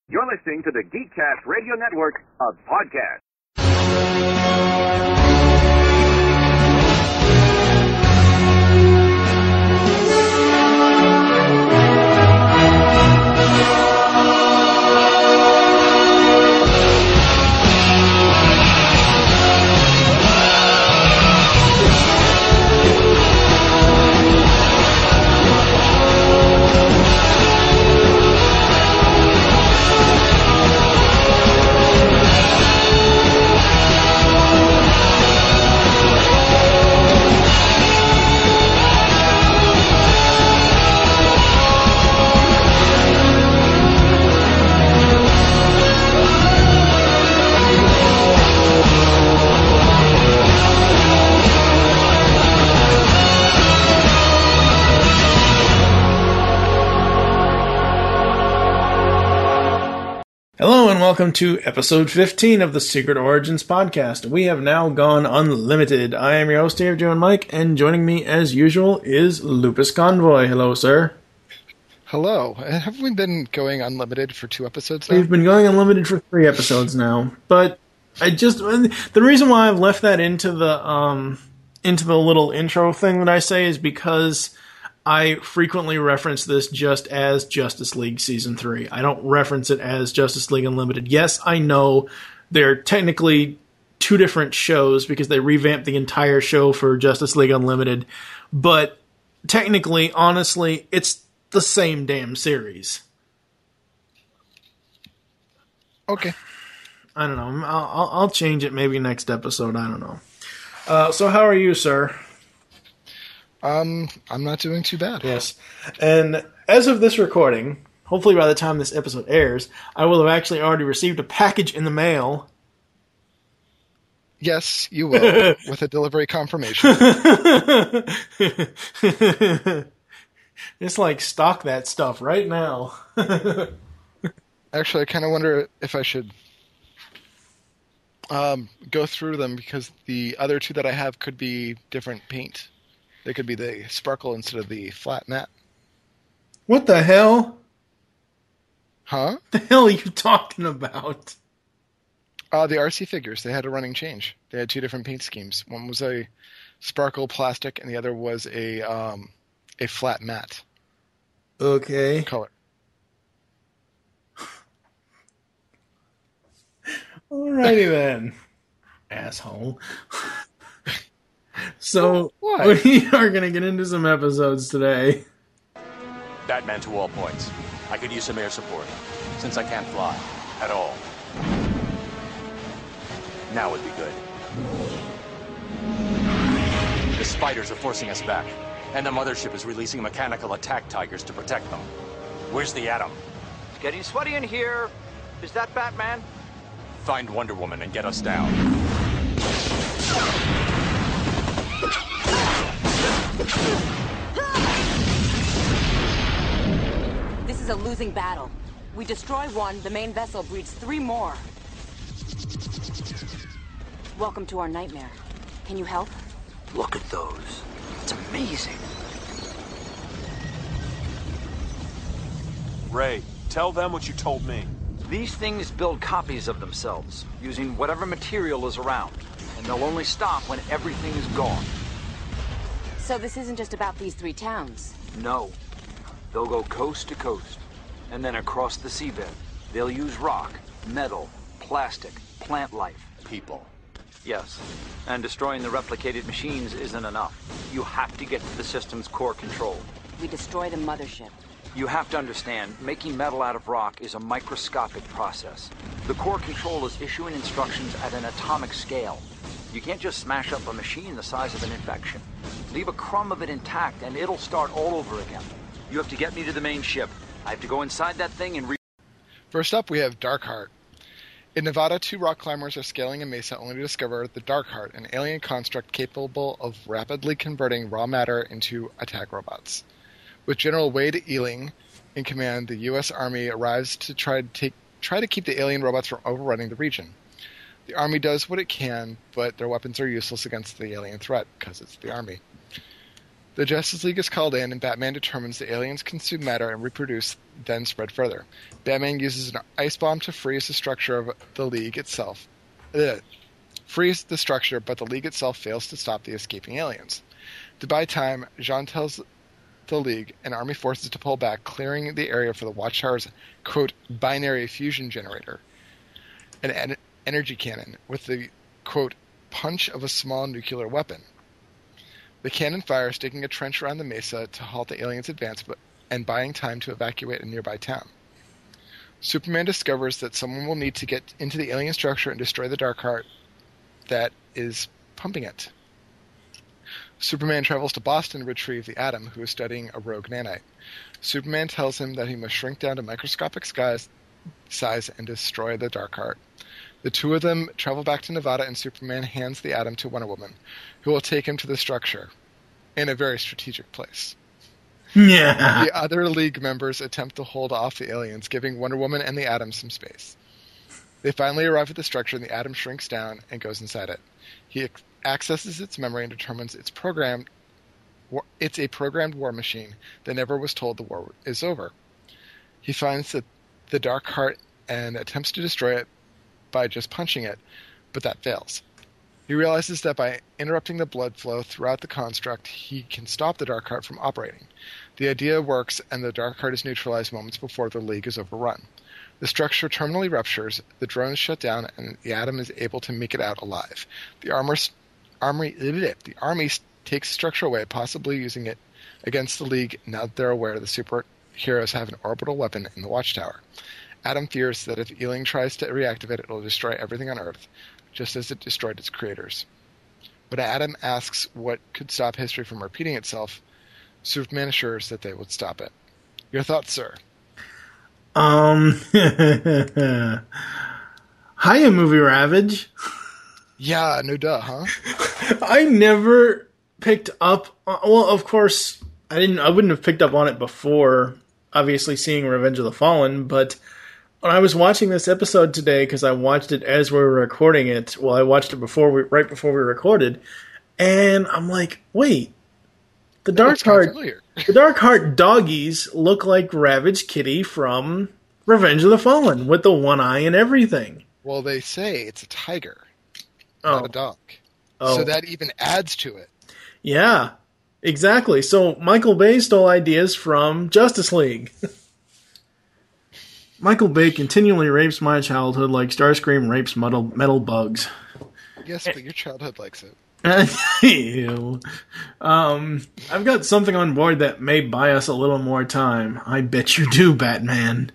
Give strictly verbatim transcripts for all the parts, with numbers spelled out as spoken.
You're listening to the Geekcast Radio Network of podcasts. Hello and welcome to episode fifteen of the Secret Origins podcast. We have now gone unlimited. I am your host here, Joe and Mike, and joining me as usual is Lupus Convoy. Hello, sir. Hello. Have we been going unlimited for two episodes now? We've been going unlimited for three episodes now, but I just the reason why I've left that into the um into the little intro thing that I say is because I frequently reference this just as Justice League Season three. I don't reference it as Justice League Unlimited. Yes, I know they're technically two different shows because they revamped the entire show for Justice League Unlimited, but technically, honestly, it's the same damn series. Okay. I don't know. I'll, I'll change it maybe next episode. I don't know. Uh, so how are you, sir? Um, I'm not doing too bad. Yes. And as of this recording, hopefully by the time this episode airs, I will have actually already received a package in the mail. Yes, you will, with a delivery confirmation. It's like, stock that stuff right now. Actually, I kind of wonder if I should um, go through them, because the other two that I have could be different paint. They could be the sparkle instead of the flat matte. What the hell? Huh? What the hell are you talking about? Uh, the R C figures, they had a running change. They had two different paint schemes. One was a sparkle plastic, and the other was a um, a flat matte. Okay. Color. Alrighty then, asshole. So, what? We are going to get into some episodes today. Batman to all points. I could use some air support, since I can't fly. At all. Now would be good. The spiders are forcing us back, and the mothership is releasing mechanical attack tigers to protect them. Where's the Atom? It's getting sweaty in here. Is that Batman? Find Wonder Woman and get us down. This is a losing battle. We destroy one, the main vessel breeds three more. Welcome to our nightmare. Can you help? Look at those. It's amazing. Ray, tell them what you told me. These things build copies of themselves, using whatever material is around. And they'll only stop when everything is gone. So this isn't just about these three towns? No. They'll go coast to coast, and then across the seabed. They'll use rock, metal, plastic, plant life. People. Yes. And destroying the replicated machines isn't enough. You have to get to the system's core control. We destroy the mothership. You have to understand, making metal out of rock is a microscopic process. The core control is issuing instructions at an atomic scale. You can't just smash up a machine the size of an infection. Leave a crumb of it intact and it'll start all over again. You have to get me to the main ship. I have to go inside that thing and re- First up, we have Darkheart. In Nevada, two rock climbers are scaling a mesa only to discover the Darkheart, an alien construct capable of rapidly converting raw matter into attack robots. With General Wade Ealing in command, the U S Army arrives to try to take try to keep the alien robots from overrunning the region. The Army does what it can, but their weapons are useless against the alien threat, because it's the Army. The Justice League is called in, and Batman determines the aliens consume matter and reproduce then spread further. Batman uses an ice bomb to freeze the structure of the League itself. Ugh. Freeze the structure, but the League itself fails to stop the escaping aliens. To buy time, Jean tells the League and army forces to pull back, clearing the area for the Watchtower's, quote, binary fusion generator, an en- energy cannon with the, quote, punch of a small nuclear weapon. The cannon fires, digging a trench around the mesa to halt the aliens' advance but, and buying time to evacuate a nearby town. Superman discovers that someone will need to get into the alien structure and destroy the Darkheart that is pumping it. Superman travels to Boston to retrieve the Atom, who is studying a rogue nanite. Superman tells him that he must shrink down to microscopic size, size and destroy the Darkheart. The two of them travel back to Nevada, and Superman hands the Atom to Wonder Woman, who will take him to the structure in a very strategic place. Yeah. The other League members attempt to hold off the aliens, giving Wonder Woman and the Atom some space. They finally arrive at the structure, and the Atom shrinks down and goes inside it. He ex- accesses its memory and determines it's programmed. War- it's a programmed war machine that never was told the war is over. He finds that the Darkheart and attempts to destroy it by just punching it, but that fails. He realizes that by interrupting the blood flow throughout the construct, he can stop the Darkheart from operating. The idea works, and the Darkheart is neutralized moments before the League is overrun. The structure terminally ruptures, the drones shut down, and the Atom is able to make it out alive. The armor, armory, the army takes the structure away, possibly using it against the League now that they're aware the superheroes have an orbital weapon in the Watchtower. Atom fears that if Ealing tries to reactivate it, it will destroy everything on Earth, just as it destroyed its creators. When Atom asks what could stop history from repeating itself, Superman assures that they would stop it. Your thoughts, sir? Um, hiya, Movie Ravage. Yeah, no duh, huh? I never picked up. Well, of course, I didn't. I wouldn't have picked up on it before, obviously seeing Revenge of the Fallen. But when I was watching this episode today, because I watched it as we were recording it. Well, I watched it before we, right before we recorded, and I'm like, wait, the Darkheart. The Darkheart doggies look like Ravage Kitty from Revenge of the Fallen, with the one eye and everything. Well, they say it's a tiger, oh. not a dog. Oh. So that even adds to it. Yeah, exactly. So Michael Bay stole ideas from Justice League. Michael Bay continually rapes my childhood like Starscream rapes metal, metal bugs. Yes, but your childhood likes it. Ew. Um, I've got something on board that may buy us a little more time. I bet you do, Batman.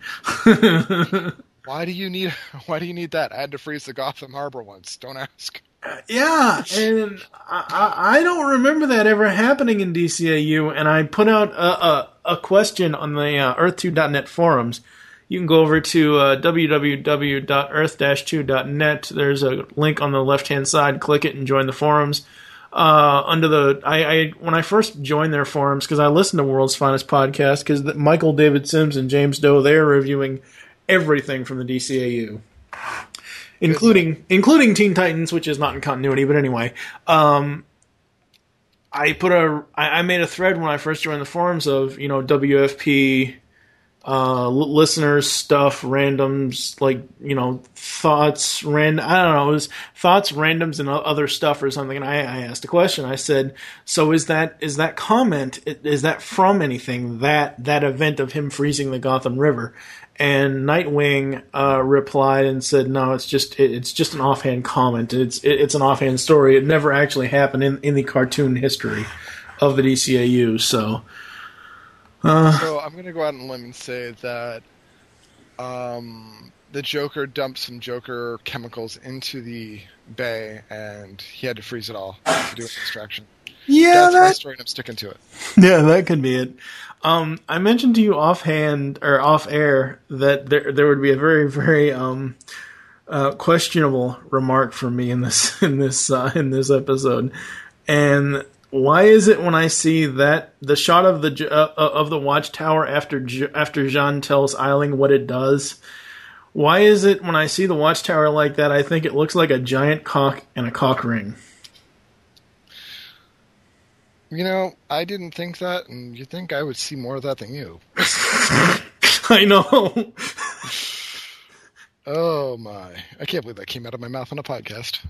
Why do you need? Why do you need that? I had to freeze the Gotham Harbor once. Don't ask. Uh, yeah, and I, I, I don't remember that ever happening in D C A U. And I put out a a, a question on the uh, Earth two dot net forums. You can go over to uh, w w w dot earth dash two dot net. There's a link on the left-hand side. Click it and join the forums. Uh, under the, I, I when I first joined their forums, because I listened to World's Finest Podcast, because Michael David Sims and James Doe, they're reviewing everything from the D C A U, including including Teen Titans, which is not in continuity, but anyway. Um, I put a, I, I made a thread when I first joined the forums of, you know, W F P. Uh, l- listeners stuff, randoms, like, you know, thoughts, rand, I don't know, it was thoughts, randoms, and other stuff or something. And I, I asked a question. I said, so is that, is that comment, is that from anything, that, that event of him freezing the Gotham River? And Nightwing, uh, replied and said, no, it's just, it, it's just an offhand comment. It's, it, it's an offhand story. It never actually happened in, in the cartoon history of the D C A U. So, Uh, so I'm going to go out on a limb and say that um, the Joker dumped some Joker chemicals into the bay, and he had to freeze it all to do an extraction. Yeah, that's that, my story, and I'm sticking to it. Yeah, that could be it. Um, I mentioned to you offhand or off air that there there would be a very very um, uh, questionable remark from me in this in this uh, in this episode, and. Why is it when I see that the shot of the uh, of the Watchtower after after Jean tells Eiling what it does? Why is it when I see the Watchtower like that, I think it looks like a giant cock and a cock ring? You know, I didn't think that, and you think I would see more of that than you. I know. Oh my! I can't believe that came out of my mouth on a podcast.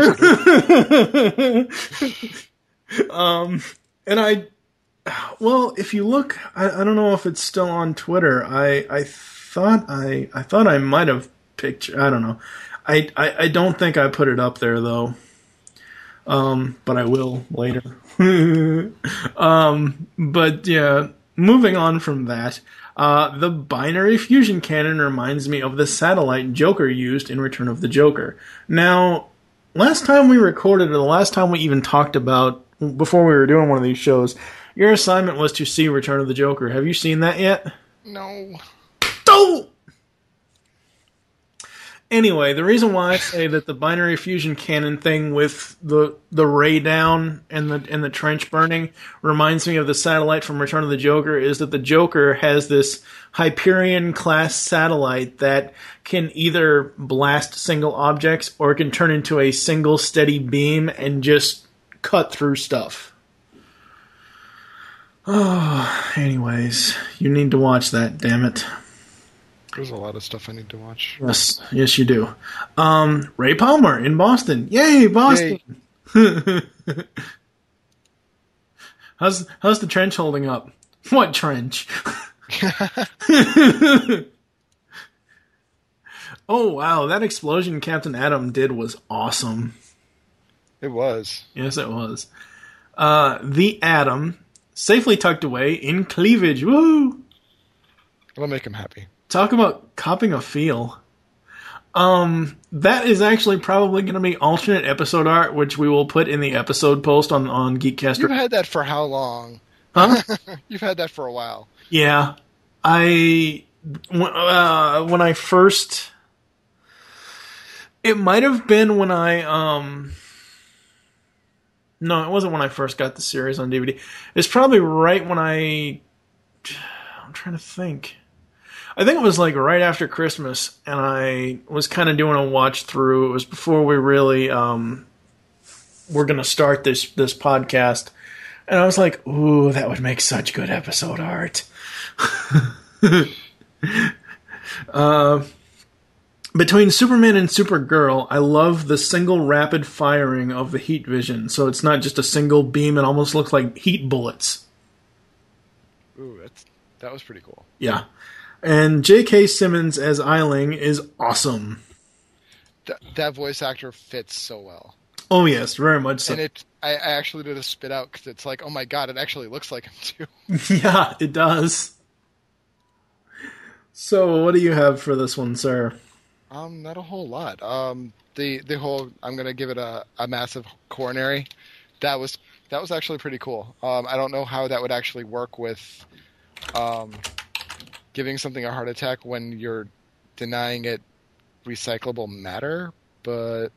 I feel um, and I, well, if you look, I, I don't know if it's still on Twitter. I I thought I I thought I might have pictured. I don't know. I, I I don't think I put it up there though. Um, but I will later. um, but yeah, moving on from that. Uh, the binary fusion cannon reminds me of the satellite Joker used in Return of the Joker. Now, last time we recorded, or the last time we even talked about, before we were doing one of these shows, your assignment was to see Return of the Joker. Have you seen that yet? No. Don't! Anyway, the reason why I say that the binary fusion cannon thing with the the ray down and the and the trench burning reminds me of the satellite from Return of the Joker is that the Joker has this Hyperion class satellite that can either blast single objects or it can turn into a single steady beam and just cut through stuff. Oh, anyways, you need to watch that, damn it. There's a lot of stuff I need to watch. Yes, yes, you do. Um, Ray Palmer in Boston. Yay, Boston! Yay. how's how's the trench holding up? What trench? Oh wow, that explosion Captain Atom did was awesome. It was. Yes, it was. Uh, the Atom safely tucked away in cleavage. Woo! It'll make him happy. Talk about copping a feel. Um, that is actually probably going to be alternate episode art, which we will put in the episode post on, on Geekcaster. You've had that for how long? Huh? You've had that for a while. Yeah. I, uh, when I first, it might have been when I, um, no, it wasn't when I first got the series on D V D. It's probably right when I, I'm trying to think. I think it was like right after Christmas, and I was kind of doing a watch through. It was before we really um, were going to start this this podcast, and I was like, "Ooh, that would make such good episode art." uh, between Superman and Supergirl, I love the single rapid firing of the heat vision. So it's not just a single beam; it almost looks like heat bullets. Ooh, that's that was pretty cool. Yeah. And J K. Simmons as Eiling is awesome. That, that voice actor fits so well. Oh yes, very much so. And it, I, I actually did a spit out because it's like, oh my god, it actually looks like him too. Yeah, it does. So, what do you have for this one, sir? Um, not a whole lot. Um, the the whole I'm gonna give it a, a massive coronary. That was that was actually pretty cool. Um, I don't know how that would actually work with, um. giving something a heart attack when you're denying it recyclable matter, but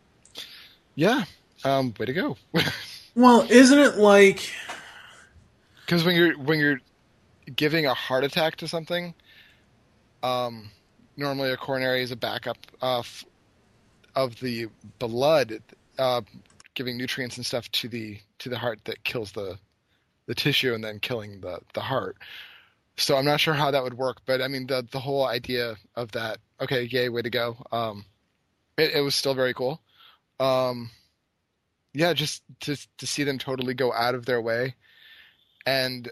yeah, um, way to go. Well, isn't it like? Because when you're when you're giving a heart attack to something, um, normally a coronary is a backup of of the blood, uh, giving nutrients and stuff to the to the heart that kills the the tissue and then killing the the heart. So I'm not sure how that would work, but I mean the the whole idea of that. Okay, yay, way to go. Um, it, it was still very cool. Um, yeah, just to to see them totally go out of their way, and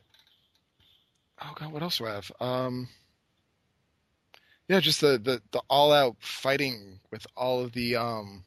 oh god, what else do I have? Um, yeah, just the the, the all out fighting with all of the um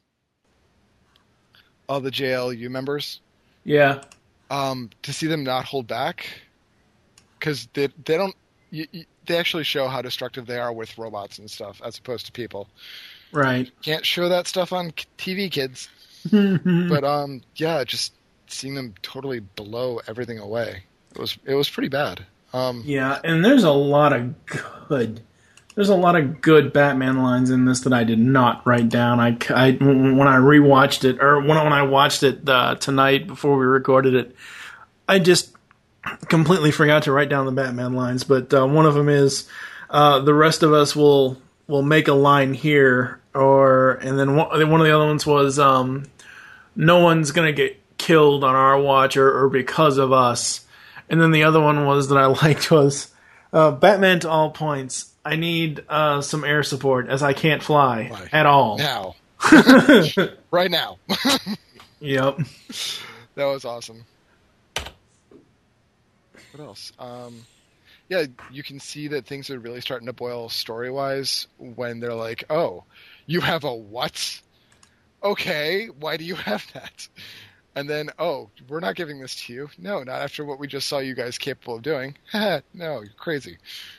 all the J L U members. Yeah. Um, to see them not hold back. Because they they don't you, you, they actually show how destructive they are with robots and stuff as opposed to people. Right. Can't show that stuff on T V, kids. But um, yeah, just seeing them totally blow everything away. It was it was pretty bad. Um, yeah, and there's a lot of good. There's a lot of good Batman lines in this that I did not write down. I, I when I rewatched it, or when when I watched it uh, tonight before we recorded it, I just completely forgot to write down the Batman lines, but uh, one of them is uh, the rest of us will will make a line here, or and then one, one of the other ones was um, no one's gonna get killed on our watch or, or because of us, and then the other one was that I liked was Uh, Batman to all points. I need uh, some air support as I can't fly Why? at all. Now. Right now. Yep. That was awesome. What else? Um, yeah, you can see that things are really starting to boil story-wise when they're like, oh, you have a what? Okay, why do you have that? And then, oh, we're not giving this to you. No, not after what we just saw you guys capable of doing. No, you're crazy.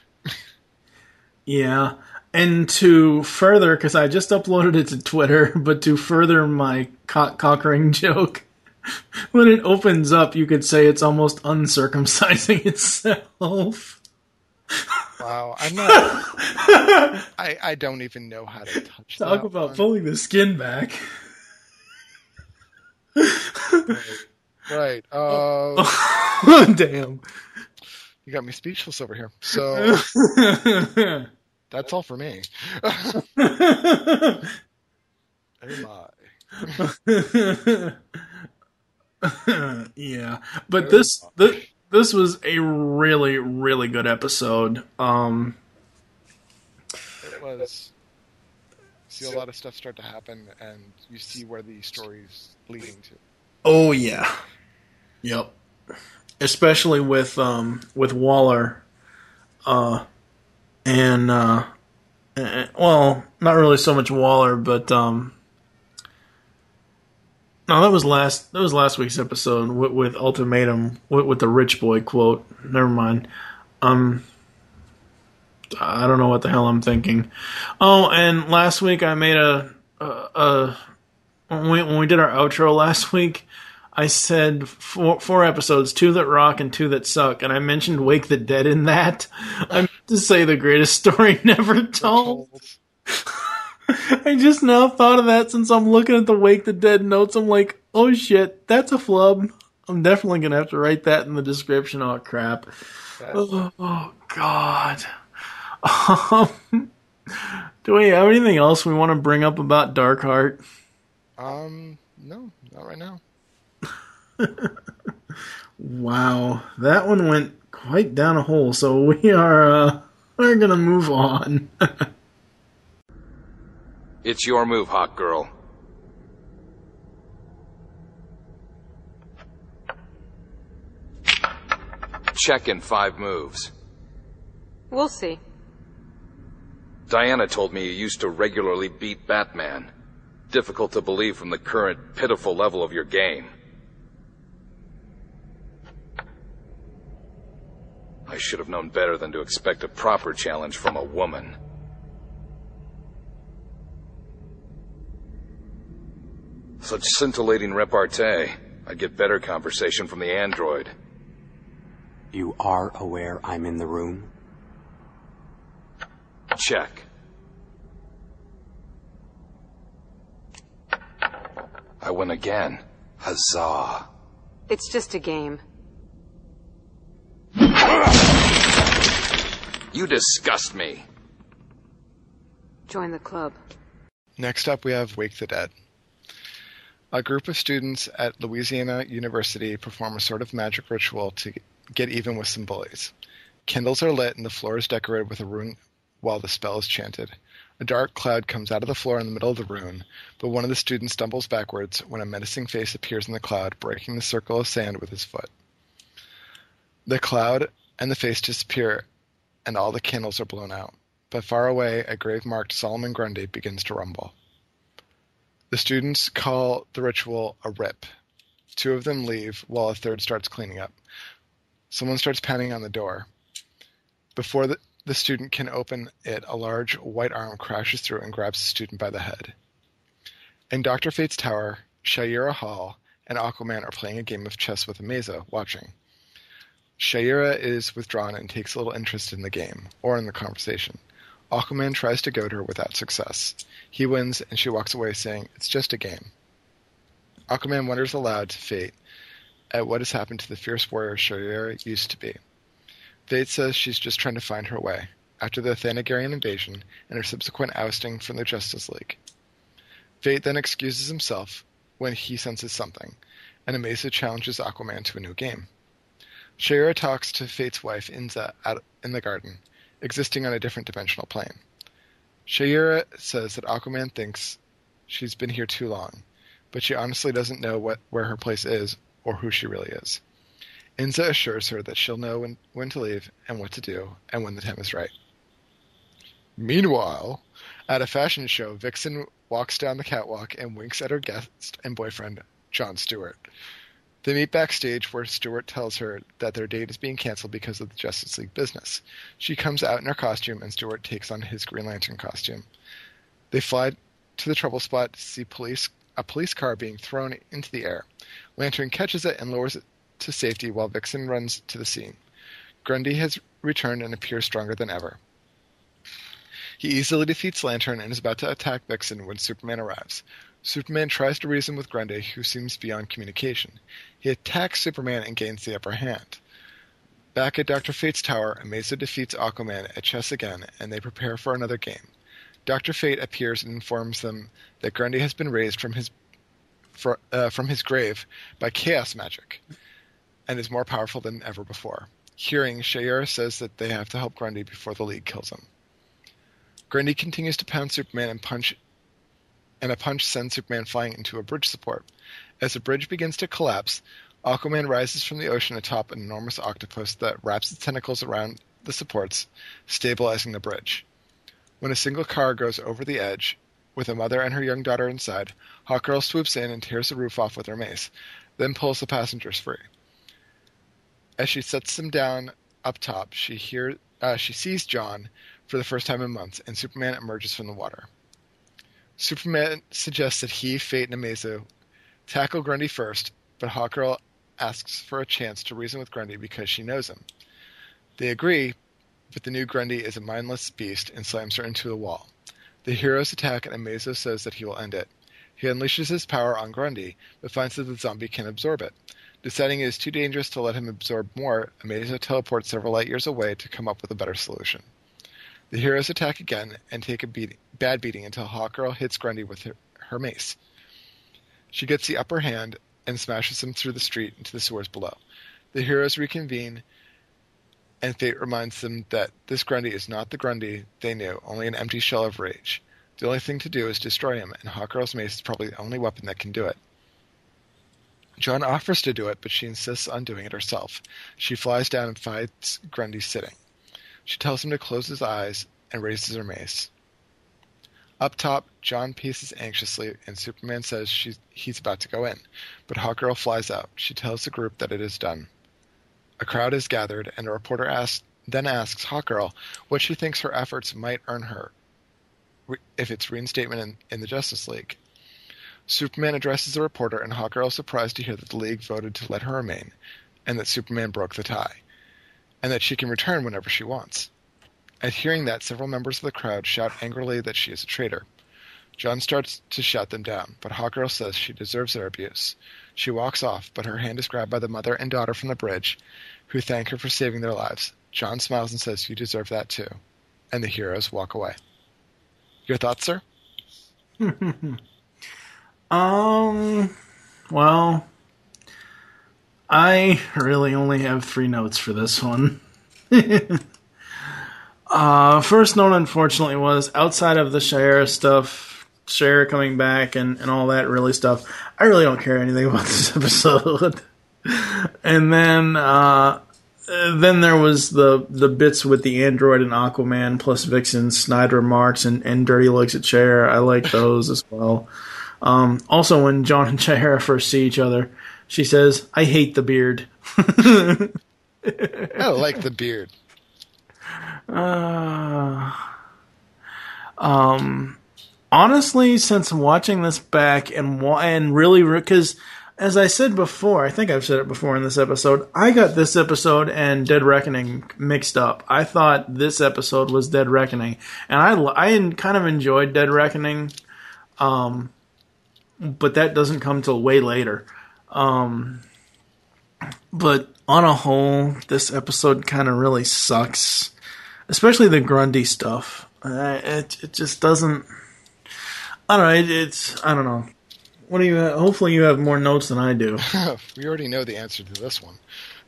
Yeah. And to further, because I just uploaded it to Twitter, but to further my cock cockering joke, when it opens up, you could say it's almost uncircumcising itself. Wow, I'm not... I, I don't even know how to touch that. Talk about one. pulling the skin back. Right. Right. Uh, Oh, damn. You got me speechless over here. So, that's all for me. Oh my. Yeah, but this, this this was a really really good episode. Um, It was. See a lot of stuff start to happen, and you see where the story's leading to. oh yeah, yep. Especially with um with Waller, uh, and uh, eh, well, not really so much Waller, but um. No, that was last. That was last week's episode with, with Ultimatum with, with the rich boy quote. Never mind. Um, I don't know what the hell I'm thinking. Oh, and last week I made a a, a when we when we did our outro last week, I said four four episodes, two that rock and two that suck, and I mentioned Wake the Dead in that. I meant to say the greatest story never told. I just now thought of that since I'm looking at the Wake the Dead notes. I'm like, oh shit, that's a flub. I'm definitely going to have to write that in the description. Oh, crap. Oh, oh, God. Um, do we have anything else we want to bring up about Darkheart? Um, no, not right now. Wow. That one went quite down a hole, so we are, uh, we're going to move on. It's your move, Hawk Girl. Check in five moves. We'll see. Diana told me you used to regularly beat Batman. Difficult to believe from the current pitiful level of your game. I should have known better than to expect a proper challenge from a woman. Such scintillating repartee. I'd get better conversation from the android. You are aware I'm in the room? Check. I win again. Huzzah. It's just a game. You disgust me. Join the club. Next up, we have Wake the Dead. A group of students at Louisiana University perform a sort of magic ritual to get even with some bullies. Candles are lit and the floor is decorated with a rune while the spell is chanted. A dark cloud comes out of the floor in the middle of the rune, but one of the students stumbles backwards when a menacing face appears in the cloud, breaking the circle of sand with his foot. The cloud and the face disappear, and all the candles are blown out. But far away, a grave-marked Solomon Grundy begins to rumble. The students call the ritual a rip. Two of them leave, while a third starts cleaning up. Someone starts pounding on the door. Before the, the student can open it, a large white arm crashes through and grabs the student by the head. In Doctor Fate's tower, Shaira Hall and Aquaman are playing a game of chess with Amaza, watching. Shaira is withdrawn and takes a little interest in the game, or in the conversation. Aquaman tries to goad her without success. He wins, and she walks away saying, "It's just a game." Aquaman wonders aloud to Fate at what has happened to the fierce warrior Shaira used to be. Fate says she's just trying to find her way, after the Thanagarian invasion and her subsequent ousting from the Justice League. Fate then excuses himself when he senses something, and Amaza challenges Aquaman to a new game. Shayera talks to Fate's wife, Inza, out in the garden, existing on a different dimensional plane. Shayera says that Aquaman thinks she's been here too long, but she honestly doesn't know what where her place is or who she really is. Inza assures her that she'll know when, when to leave and what to do and when the time is right. Meanwhile, at a fashion show, Vixen walks down the catwalk and winks at her guest and boyfriend, Jon Stewart. They meet backstage where Stewart tells her that their date is being canceled because of the Justice League business. She comes out in her costume and Stewart takes on his Green Lantern costume. They fly to the trouble spot to see police a police car being thrown into the air. Lantern catches it and lowers it to safety while Vixen runs to the scene. Grundy has returned and appears stronger than ever. He easily defeats Lantern and is about to attack Vixen when Superman arrives. Superman tries to reason with Grundy, who seems beyond communication. He attacks Superman and gains the upper hand. Back at Doctor Fate's tower, Amazo defeats Aquaman at chess again, and they prepare for another game. Doctor Fate appears and informs them that Grundy has been raised from his for, uh, from his grave by chaos magic, and is more powerful than ever before. Hearing, Shayera says that they have to help Grundy before the League kills him. Grundy continues to pound Superman and punch and a punch sends Superman flying into a bridge support. As the bridge begins to collapse, Aquaman rises from the ocean atop an enormous octopus that wraps its tentacles around the supports, stabilizing the bridge. When a single car goes over the edge, with a mother and her young daughter inside, Hawkgirl swoops in and tears the roof off with her mace, then pulls the passengers free. As she sets them down up top, she hear, uh, she sees Jon for the first time in months, and Superman emerges from the water. Superman suggests that he, Fate, and Amazo tackle Grundy first, but Hawkgirl asks for a chance to reason with Grundy because she knows him. They agree, but the new Grundy is a mindless beast and slams her into the wall. The heroes attack, and Amazo says that he will end it. He unleashes his power on Grundy, but finds that the zombie can absorb it. Deciding it is too dangerous to let him absorb more, Amazo teleports several light years away to come up with a better solution. The heroes attack again and take a beating, bad beating until Hawkgirl hits Grundy with her, her mace. She gets the upper hand and smashes him through the street into the sewers below. The heroes reconvene, and Fate reminds them that this Grundy is not the Grundy they knew, only an empty shell of rage. The only thing to do is destroy him, and Hawkgirl's mace is probably the only weapon that can do it. Jon offers to do it, but she insists on doing it herself. She flies down and fights Grundy sitting. She tells him to close his eyes and raises her mace. Up top, Jon paces anxiously, and Superman says she's, he's about to go in, but Hawkgirl flies out. She tells the group that it is done. A crowd is gathered, and a reporter asks, then asks Hawkgirl what she thinks her efforts might earn her if it's reinstatement in, in the Justice League. Superman addresses the reporter, and Hawkgirl is surprised to hear that the League voted to let her remain, and that Superman broke the tie, and that she can return whenever she wants. At hearing that, several members of the crowd shout angrily that she is a traitor. Jon starts to shut them down, but Hawkgirl says she deserves their abuse. She walks off, but her hand is grabbed by the mother and daughter from the bridge, who thank her for saving their lives. Jon smiles and says, "You deserve that too." And the heroes walk away. Your thoughts, sir? um, well, I really only have three notes for this one. uh, first note, unfortunately, was outside of the Shayera stuff, Shayera coming back and, and all that really stuff, I really don't care anything about this episode. And then, uh, then there was the, the bits with the android and Aquaman plus Vixen, snide remarks, and, and dirty looks at Shayera. I like those as well. Um, also, when Jon and Shayera first see each other, she says, "I hate the beard." I like the beard. Uh, um, honestly, since watching this back and and really, because as I said before, I think I've said it before in this episode, I got this episode and Dead Reckoning mixed up. I thought this episode was Dead Reckoning, and I I kind of enjoyed Dead Reckoning, um, but that doesn't come till way later. Um, but on a whole, this episode kind of really sucks. Especially the Grundy stuff. Uh, it it just doesn't. I don't know. It, it's I don't know. What do you? Have? Hopefully, you have more notes than I do. We already know the answer to this one.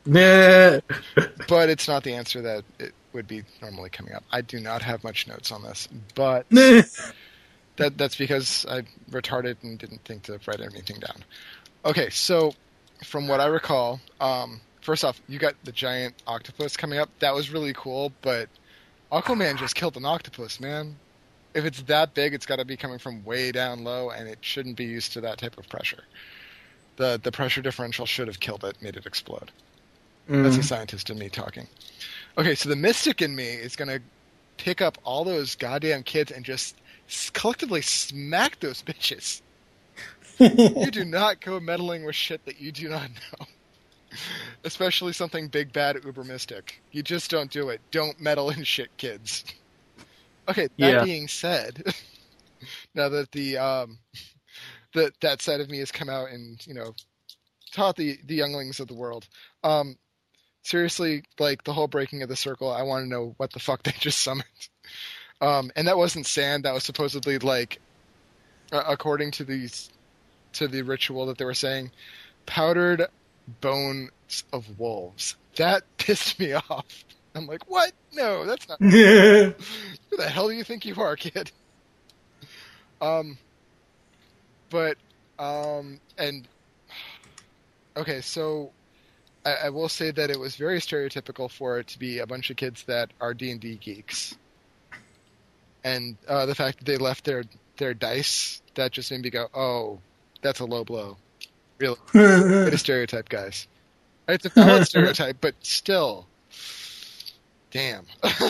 Nah. But it's not the answer that it would be normally coming up. I do not have much notes on this, but that that's because I retarded and didn't think to write anything down. Okay, so from what I recall, um, first off, you got the giant octopus coming up. That was really cool, but Aquaman just killed an octopus, man. If it's that big, it's got to be coming from way down low, and it shouldn't be used to that type of pressure. The the pressure differential should have killed it, made it explode. Mm. That's a scientist in me talking. Okay, so the mystic in me is going to pick up all those goddamn kids and just collectively smack those bitches. You do not go meddling with shit that you do not know. Especially something big, bad, uber mystic. You just don't do it. Don't meddle in shit, kids. Okay, that yeah. being said, now that the um, that that side of me has come out and, you know, taught the, the younglings of the world, um, seriously, like, the whole breaking of the circle, I want to know what the fuck they just summoned. Um, and that wasn't sand. That was supposedly, like, uh, according to these to the ritual that they were saying, powdered bones of wolves. That pissed me off. I'm like, what? No, that's not. Who the hell do you think you are, kid? Um, but, um, and, okay, so I, I will say that it was very stereotypical for it to be a bunch of kids that are D and D geeks. And uh, the fact that they left their, their dice, that just made me go, oh, that's a low blow. Really. Way to stereotype, guys. It's a valid stereotype, but still. Damn.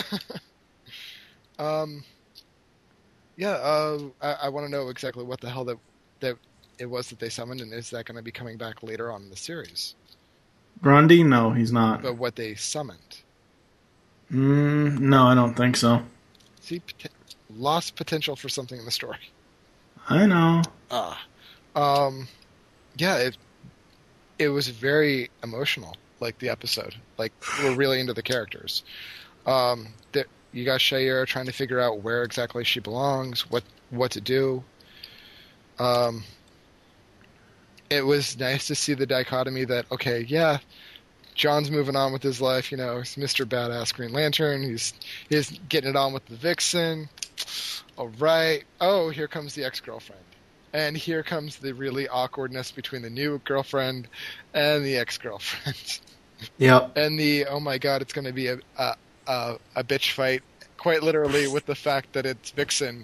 um. Yeah, uh, I, I want to know exactly what the hell that, that it was that they summoned, and is that going to be coming back later on in the series? Grundy? No, he's not. But what they summoned? Mm, no, I don't think so. See, pot- lost potential for something in the story. I know. Ah. Um, yeah, it it was very emotional, like the episode. Like, we're really into the characters. Um, that you got Shayera trying to figure out where exactly she belongs, what what to do. Um, it was nice to see the dichotomy that, okay, yeah, John's moving on with his life. You know, he's Mister Badass Green Lantern. He's he's getting it on with the Vixen. All right. Oh, here comes the ex-girlfriend. And here comes the really awkwardness between the new girlfriend and the ex-girlfriend. Yep. And the, oh my god, it's going to be a, a a a bitch fight, quite literally, with the fact that it's Vixen.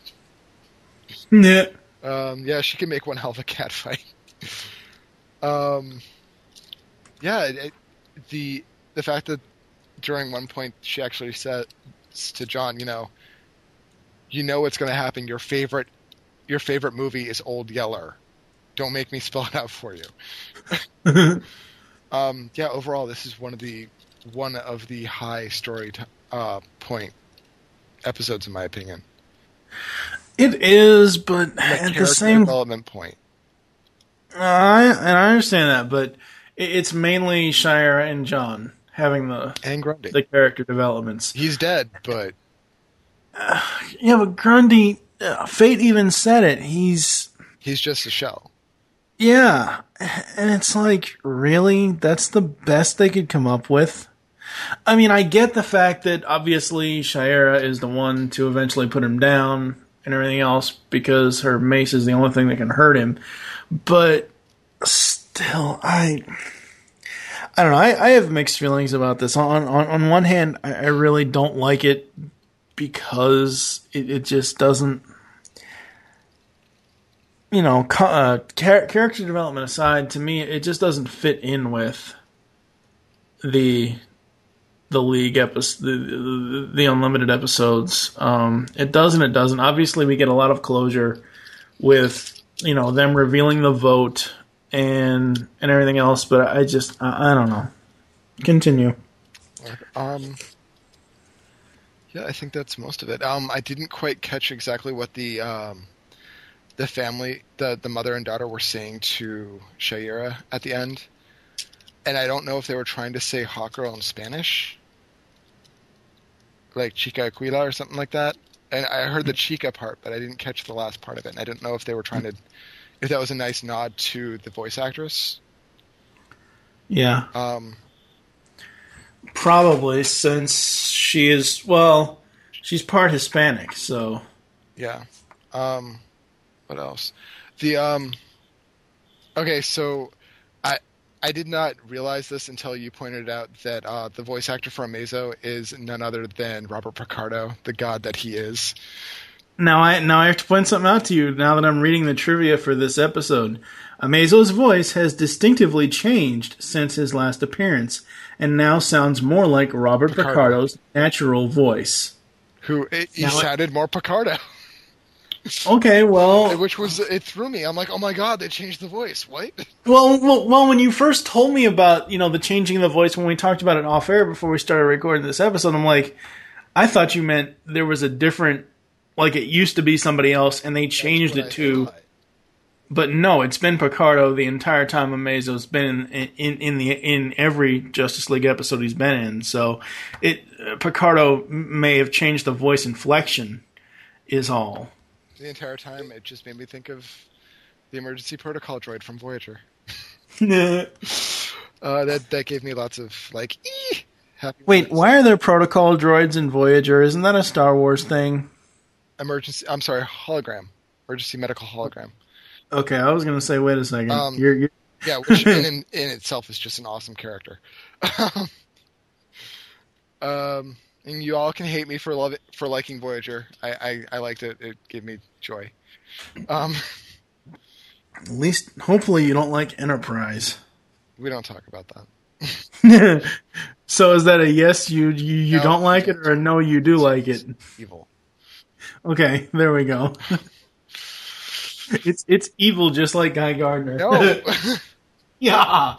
Yeah. Um, yeah, she can make one hell of a cat fight. um, yeah, it, it, the the fact that during one point she actually said to John, you know, you know what's going to happen. Your favorite Your favorite movie is Old Yeller. Don't make me spell it out for you. um, yeah, overall, this is one of the one of the high story t- uh, point episodes, in my opinion. It is, but From a at the character same development point. Uh, I and I understand that, but it, it's mainly Shire and John having the and Grundy. the character developments. He's dead, but uh, yeah, but Grundy. Uh, Fate even said it. He's he's just a shell. Yeah, and it's like, really? That's the best they could come up with? I mean, I get the fact that obviously Shayera is the one to eventually put him down and everything else because her mace is the only thing that can hurt him. But still, I I don't know. I, I have mixed feelings about this. On on, on one hand, I, I really don't like it because it, it just doesn't, you know, uh, char- character development aside, to me, it just doesn't fit in with the the League episode, the, the, the Unlimited episodes. Um, it does and it doesn't. Obviously, we get a lot of closure with, you know, them revealing the vote and and everything else, but I just, I, I don't know. Continue. Um. Yeah, I think that's most of it. Um, I didn't quite catch exactly what the um, the family, the the mother and daughter, were saying to Shayera at the end, and I don't know if they were trying to say hot girl in Spanish, like chica aquila or something like that. And I heard the chica part, but I didn't catch the last part of it. And I didn't know if they were trying to, if that was a nice nod to the voice actress. Yeah. Um. Probably, since she is, well, she's part Hispanic, so. Yeah. Um, what else? The, um, okay, so I I did not realize this until you pointed out that uh, the voice actor for Amazo is none other than Robert Picardo, the god that he is. Now I now I have to point something out to you now that I'm reading the trivia for this episode. Amazo's voice has distinctively changed since his last appearance, and now sounds more like Robert Picardo. Picardo's natural voice. Who, it, he Now sounded more Picardo. Okay, well... Which was, it threw me. I'm like, oh my god, they changed the voice. What? Well, well, well, when you first told me about, you know, the changing of the voice when we talked about it off air before we started recording this episode, I'm like, I thought you meant there was a different, like it used to be somebody else and they changed it to... Thought. But no, it's been Picardo the entire time Amazo's been in, in in the in every Justice League episode he's been in. So it uh, Picardo may have changed the voice inflection, is all. The entire time, it just made me think of the emergency protocol droid from Voyager. uh, that that gave me lots of like. Ee! Happy Wait, moments. why are there protocol droids in Voyager? Isn't that a Star Wars thing? Emergency. I'm sorry, hologram. Emergency medical hologram. Okay, I was gonna say, wait a second. Um, you're, you're... Yeah, which in, in in itself is just an awesome character. um, and you all can hate me for love for liking Voyager. I, I, I liked it. It gave me joy. Um, At least, hopefully, you don't like Enterprise. We don't talk about that. So is that a yes, you you, you No, don't like it, or a no, you do like it? Evil. Okay, there we go. It's it's evil, just like Guy Gardner. No. Yeah.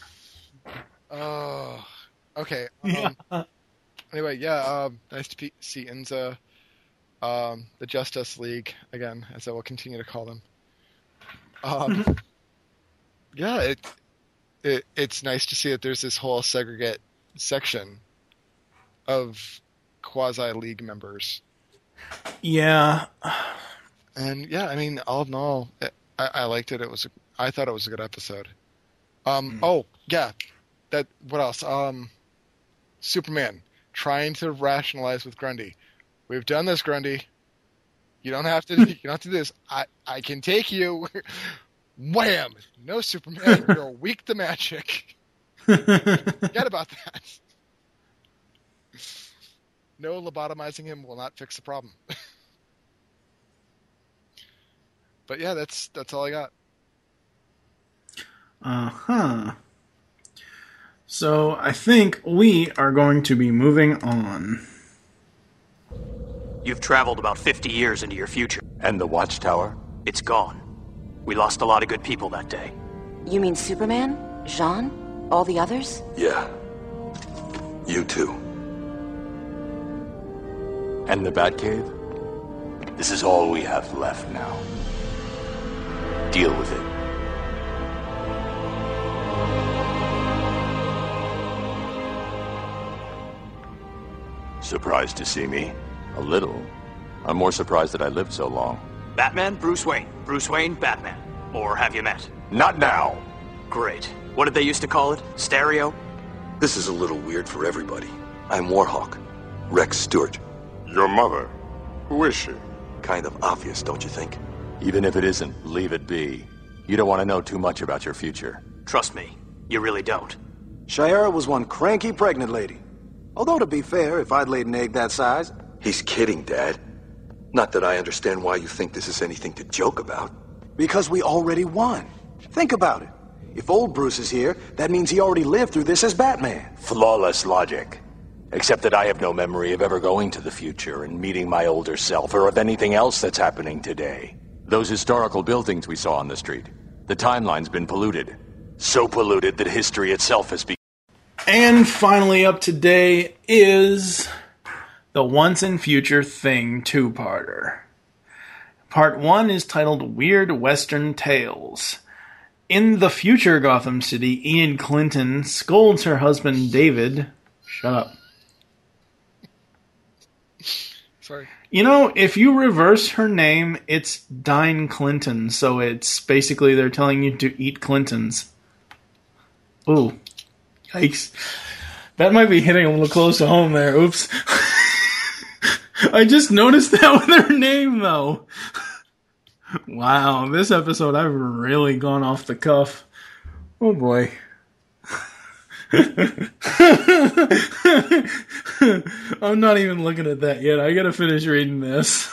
Oh. Okay. Um, Yeah. Anyway, yeah. Um, nice to pe- see Inza, um, the Justice League again, as I will continue to call them. Um, yeah. It it it's nice to see that there's this whole segregate section of quasi league members. Yeah. And yeah, I mean, all in all, I, I liked it. It was, a, I thought it was a good episode. Um, mm. Oh yeah, that. What else? Um, Superman trying to rationalize with Grundy. We've done this, Grundy. You don't have to. You don't have to do this. I, I can take you. Wham! No, Superman. You're weak to magic. Forget about that. No, lobotomizing him will not fix the problem. But yeah, that's that's all I got. Uh-huh. So I think we are going to be moving on. You've traveled about fifty years into your future. And the Watchtower? It's gone. We lost a lot of good people that day. You mean Superman? Jean? All the others? Yeah. You too. And the Batcave? This is all we have left now. Deal with it. Surprised to see me? A little. I'm more surprised that I lived so long. Batman, Bruce Wayne. Bruce Wayne, Batman. Or have you met? Not now! Great. What did they used to call it? Stereo? This is a little weird for everybody. I'm Warhawk. Rex Stewart. Your mother? Who is she? Kind of obvious, don't you think? Even if it isn't, leave it be. You don't want to know too much about your future. Trust me, you really don't. Shiera was one cranky pregnant lady. Although, to be fair, if I'd laid an egg that size... He's kidding, Dad. Not that I understand why you think this is anything to joke about. Because we already won. Think about it. If old Bruce is here, that means he already lived through this as Batman. Flawless logic. Except that I have no memory of ever going to the future and meeting my older self, or of anything else that's happening today. Those historical buildings we saw on the street. The timeline's been polluted. So polluted that history itself has become... And finally up today is the Once and Future Thing two-parter. Part one is titled Weird Western Tales. In the future Gotham City, Ian Clinton scolds her husband David... Shut up. Sorry. You know, if you reverse her name, it's Dine Clinton, so it's basically they're telling you to eat Clintons. Ooh. Yikes. That might be hitting a little close to home there. Oops. I just noticed that with her name, though. Wow, this episode I've really gone off the cuff. Oh boy. I'm not even looking at that yet. I gotta finish reading this.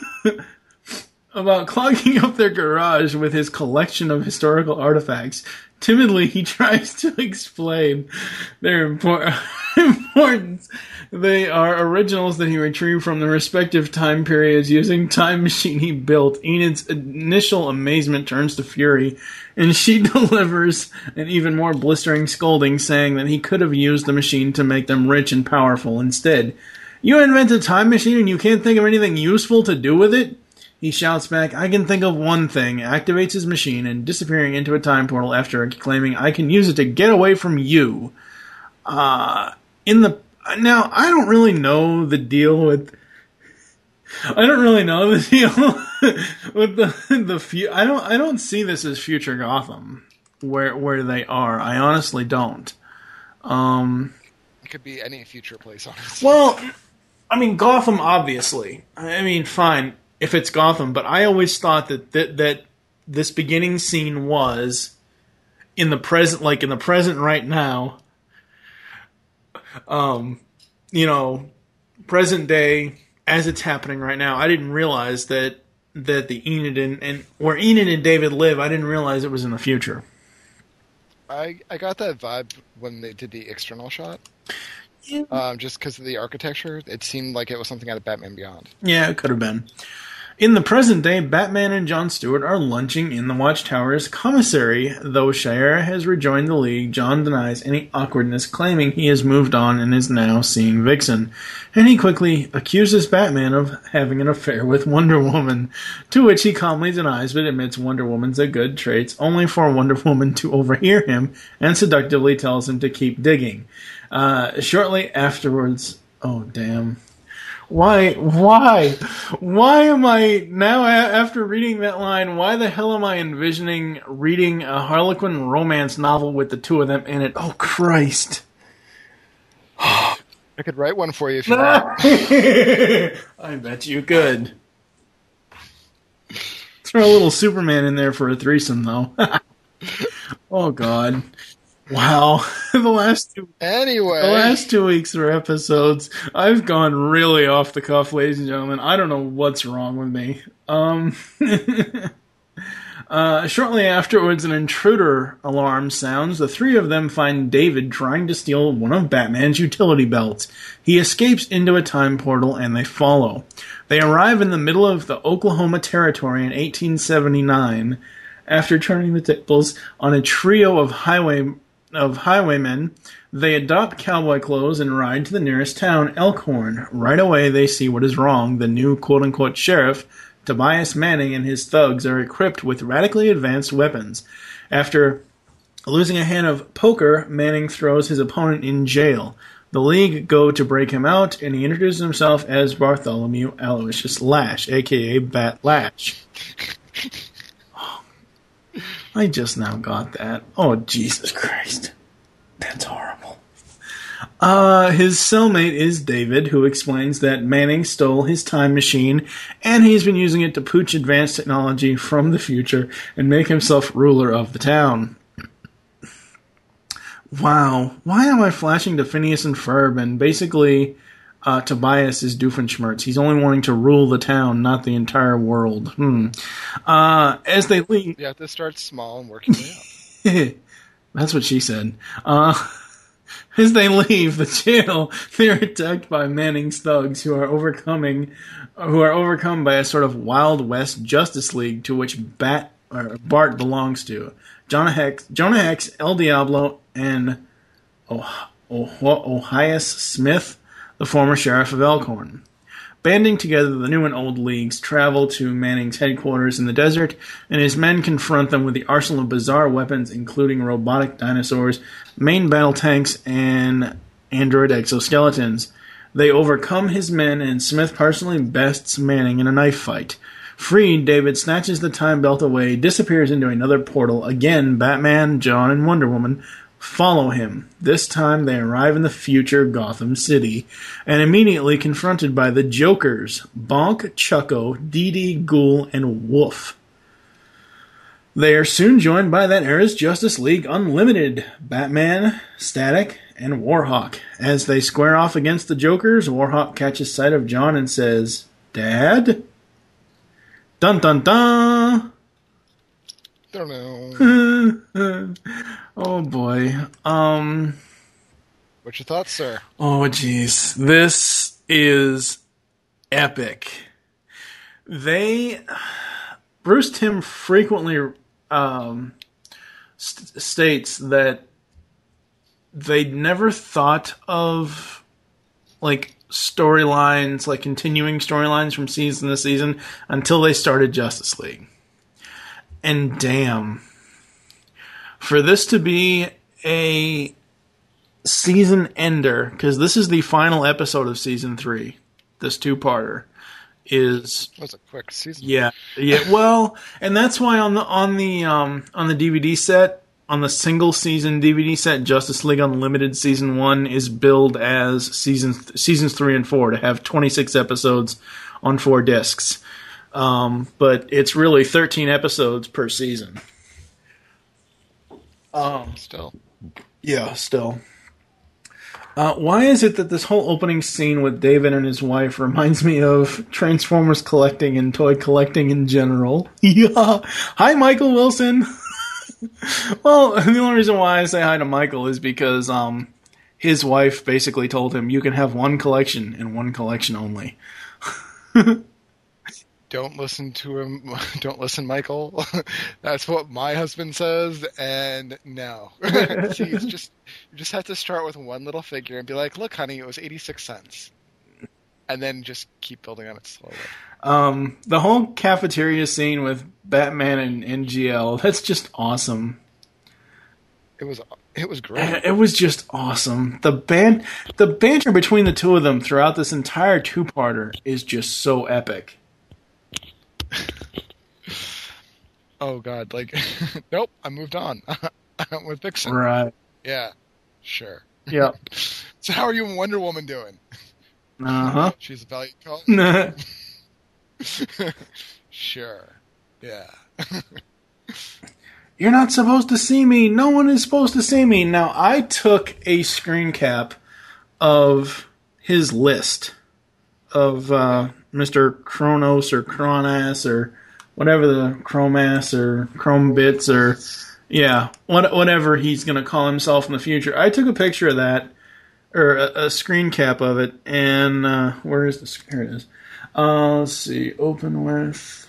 About clogging up their garage with his collection of historical artifacts. Timidly, he tries to explain their impor- importance. They are originals that he retrieved from the respective time periods using time machine he built. Enid's initial amazement turns to fury, and she delivers an even more blistering scolding, saying that he could have used the machine to make them rich and powerful instead. You invent a time machine and you can't think of anything useful to do with it? He shouts back, I can think of one thing, activates his machine, and disappearing into a time portal after claiming, I can use it to get away from you. Uh, in the, now, I don't really know the deal with, I don't really know the deal with the, the, fu- I don't, I don't see this as future Gotham, where, where they are. I honestly don't. Um, it could be any future place, honestly. Well, I mean, Gotham, obviously. I mean, fine. If it's Gotham, but I always thought that, that that this beginning scene was in the present, like in the present right now. Um, you know, present day as it's happening right now. I didn't realize that that the Enid and, and where Enid and David live. I didn't realize it was in the future. I I got that vibe when they did the external shot. Yeah. Um, just because of the architecture, it seemed like it was something out of Batman Beyond. Yeah, it could have been. In the present day, Batman and John Stewart are lunching in the Watchtower's commissary. Though Shire has rejoined the League, John denies any awkwardness, claiming he has moved on and is now seeing Vixen. And he quickly accuses Batman of having an affair with Wonder Woman, to which he calmly denies but admits Wonder Woman's a good traits, only for Wonder Woman to overhear him and seductively tells him to keep digging. Uh, shortly afterwards... Oh, damn... Why, why, why am I, now after reading that line, why the hell am I envisioning reading a Harlequin romance novel with the two of them in it? Oh, Christ. I could write one for you if you want. I bet you could. Throw a little Superman in there for a threesome, though. Oh, God. Wow, the last two anyway, the last two weeks are episodes. I've gone really off the cuff, ladies and gentlemen. I don't know what's wrong with me. Um, uh, shortly afterwards, an intruder alarm sounds. The three of them find David trying to steal one of Batman's utility belts. He escapes into a time portal, and they follow. They arrive in the middle of the Oklahoma Territory in eighteen seventy-nine. After turning the tables on a trio of highway. of highwaymen, they adopt cowboy clothes and ride to the nearest town, Elkhorn. Right away, they see what is wrong. The new quote-unquote sheriff, Tobias Manning, and his thugs are equipped with radically advanced weapons. After losing a hand of poker, Manning throws his opponent in jail. The League go to break him out, and he introduces himself as Bartholomew Aloysius Lash, a k a. Bat Lash. I just now got that. Oh, Jesus Christ. That's horrible. Uh, his cellmate is David, who explains that Manning stole his time machine, and he's been using it to pooch advanced technology from the future and make himself ruler of the town. Wow. Why am I flashing to Phineas and Ferb, and basically... Uh, Tobias is Doofenshmirtz. He's only wanting to rule the town, not the entire world. Hmm. Uh, as they leave... You have to start small and work your way up. That's what she said. Uh, as they leave the jail, they're attacked by Manning's thugs who are overcoming, who are overcome by a sort of Wild West Justice League to which Bat, or Bart belongs to. Jonah Hex, Jonah Hex, El Diablo, and oh, oh, Ohias Smith, the former sheriff of Elkhorn. Banding together, the new and old leagues travel to Manning's headquarters in the desert, and his men confront them with the arsenal of bizarre weapons, including robotic dinosaurs, main battle tanks, and android exoskeletons. They overcome his men, and Smith personally bests Manning in a knife fight. Freed, David snatches the time belt away, disappears into another portal. Again, Batman, John, and Wonder Woman follow him. This time they arrive in the future Gotham City and immediately confronted by the Jokers, Bonk, Chucko, Dee Dee, Ghoul, and Wolf. They are soon joined by that era's Justice League Unlimited, Batman, Static, and Warhawk. As they square off against the Jokers, Warhawk catches sight of John and says, "Dad?" Dun dun dun! Don't know. Oh boy. Um. What's your thoughts, sir? Oh jeez. This is epic. They... Bruce Timm frequently um, st- states that they never thought of like storylines, like continuing storylines from season to season until they started Justice League. And damn, for this to be a season ender, because this is the final episode of season three, this two-parter, is that was a quick season. Yeah, yeah. Well, and that's why on the on the um on the D V D set, on the single season D V D set, Justice League Unlimited season one is billed as seasons seasons three and four to have twenty-six episodes on four discs. Um, but it's really thirteen episodes per season. Um, still, yeah, still. Uh, why is it that this whole opening scene with David and his wife reminds me of Transformers collecting and toy collecting in general? Yeah. Hi, Michael Wilson. Well, the only reason why I say hi to Michael is because um, his wife basically told him, you can have one collection and one collection only. Don't listen to him. Don't listen, Michael. That's what my husband says, and no. See, it's just you just have to start with one little figure and be like, "Look, honey, it was eighty-six cents," and then just keep building on it slowly. Um, the whole cafeteria scene with Batman and N G L, that's just awesome. It was it was great. It was just awesome. The ban- the banter between the two of them throughout this entire two-parter is just so epic. Oh God! Like, nope. I moved on. I went with Vixen. Right. Yeah. Sure. Yeah. So how are you and Wonder Woman doing? Uh huh. She's a valiant call. Sure. Yeah. You're not supposed to see me. No one is supposed to see me. Now, I took a screen cap of his list of uh, Mister Kronos or Kronas or whatever the Chromass or Chrome Bits or, yeah, what, whatever he's going to call himself in the future. I took a picture of that, or a, a screen cap of it, and uh, where is this? Here it is. Uh, let's see. Open with...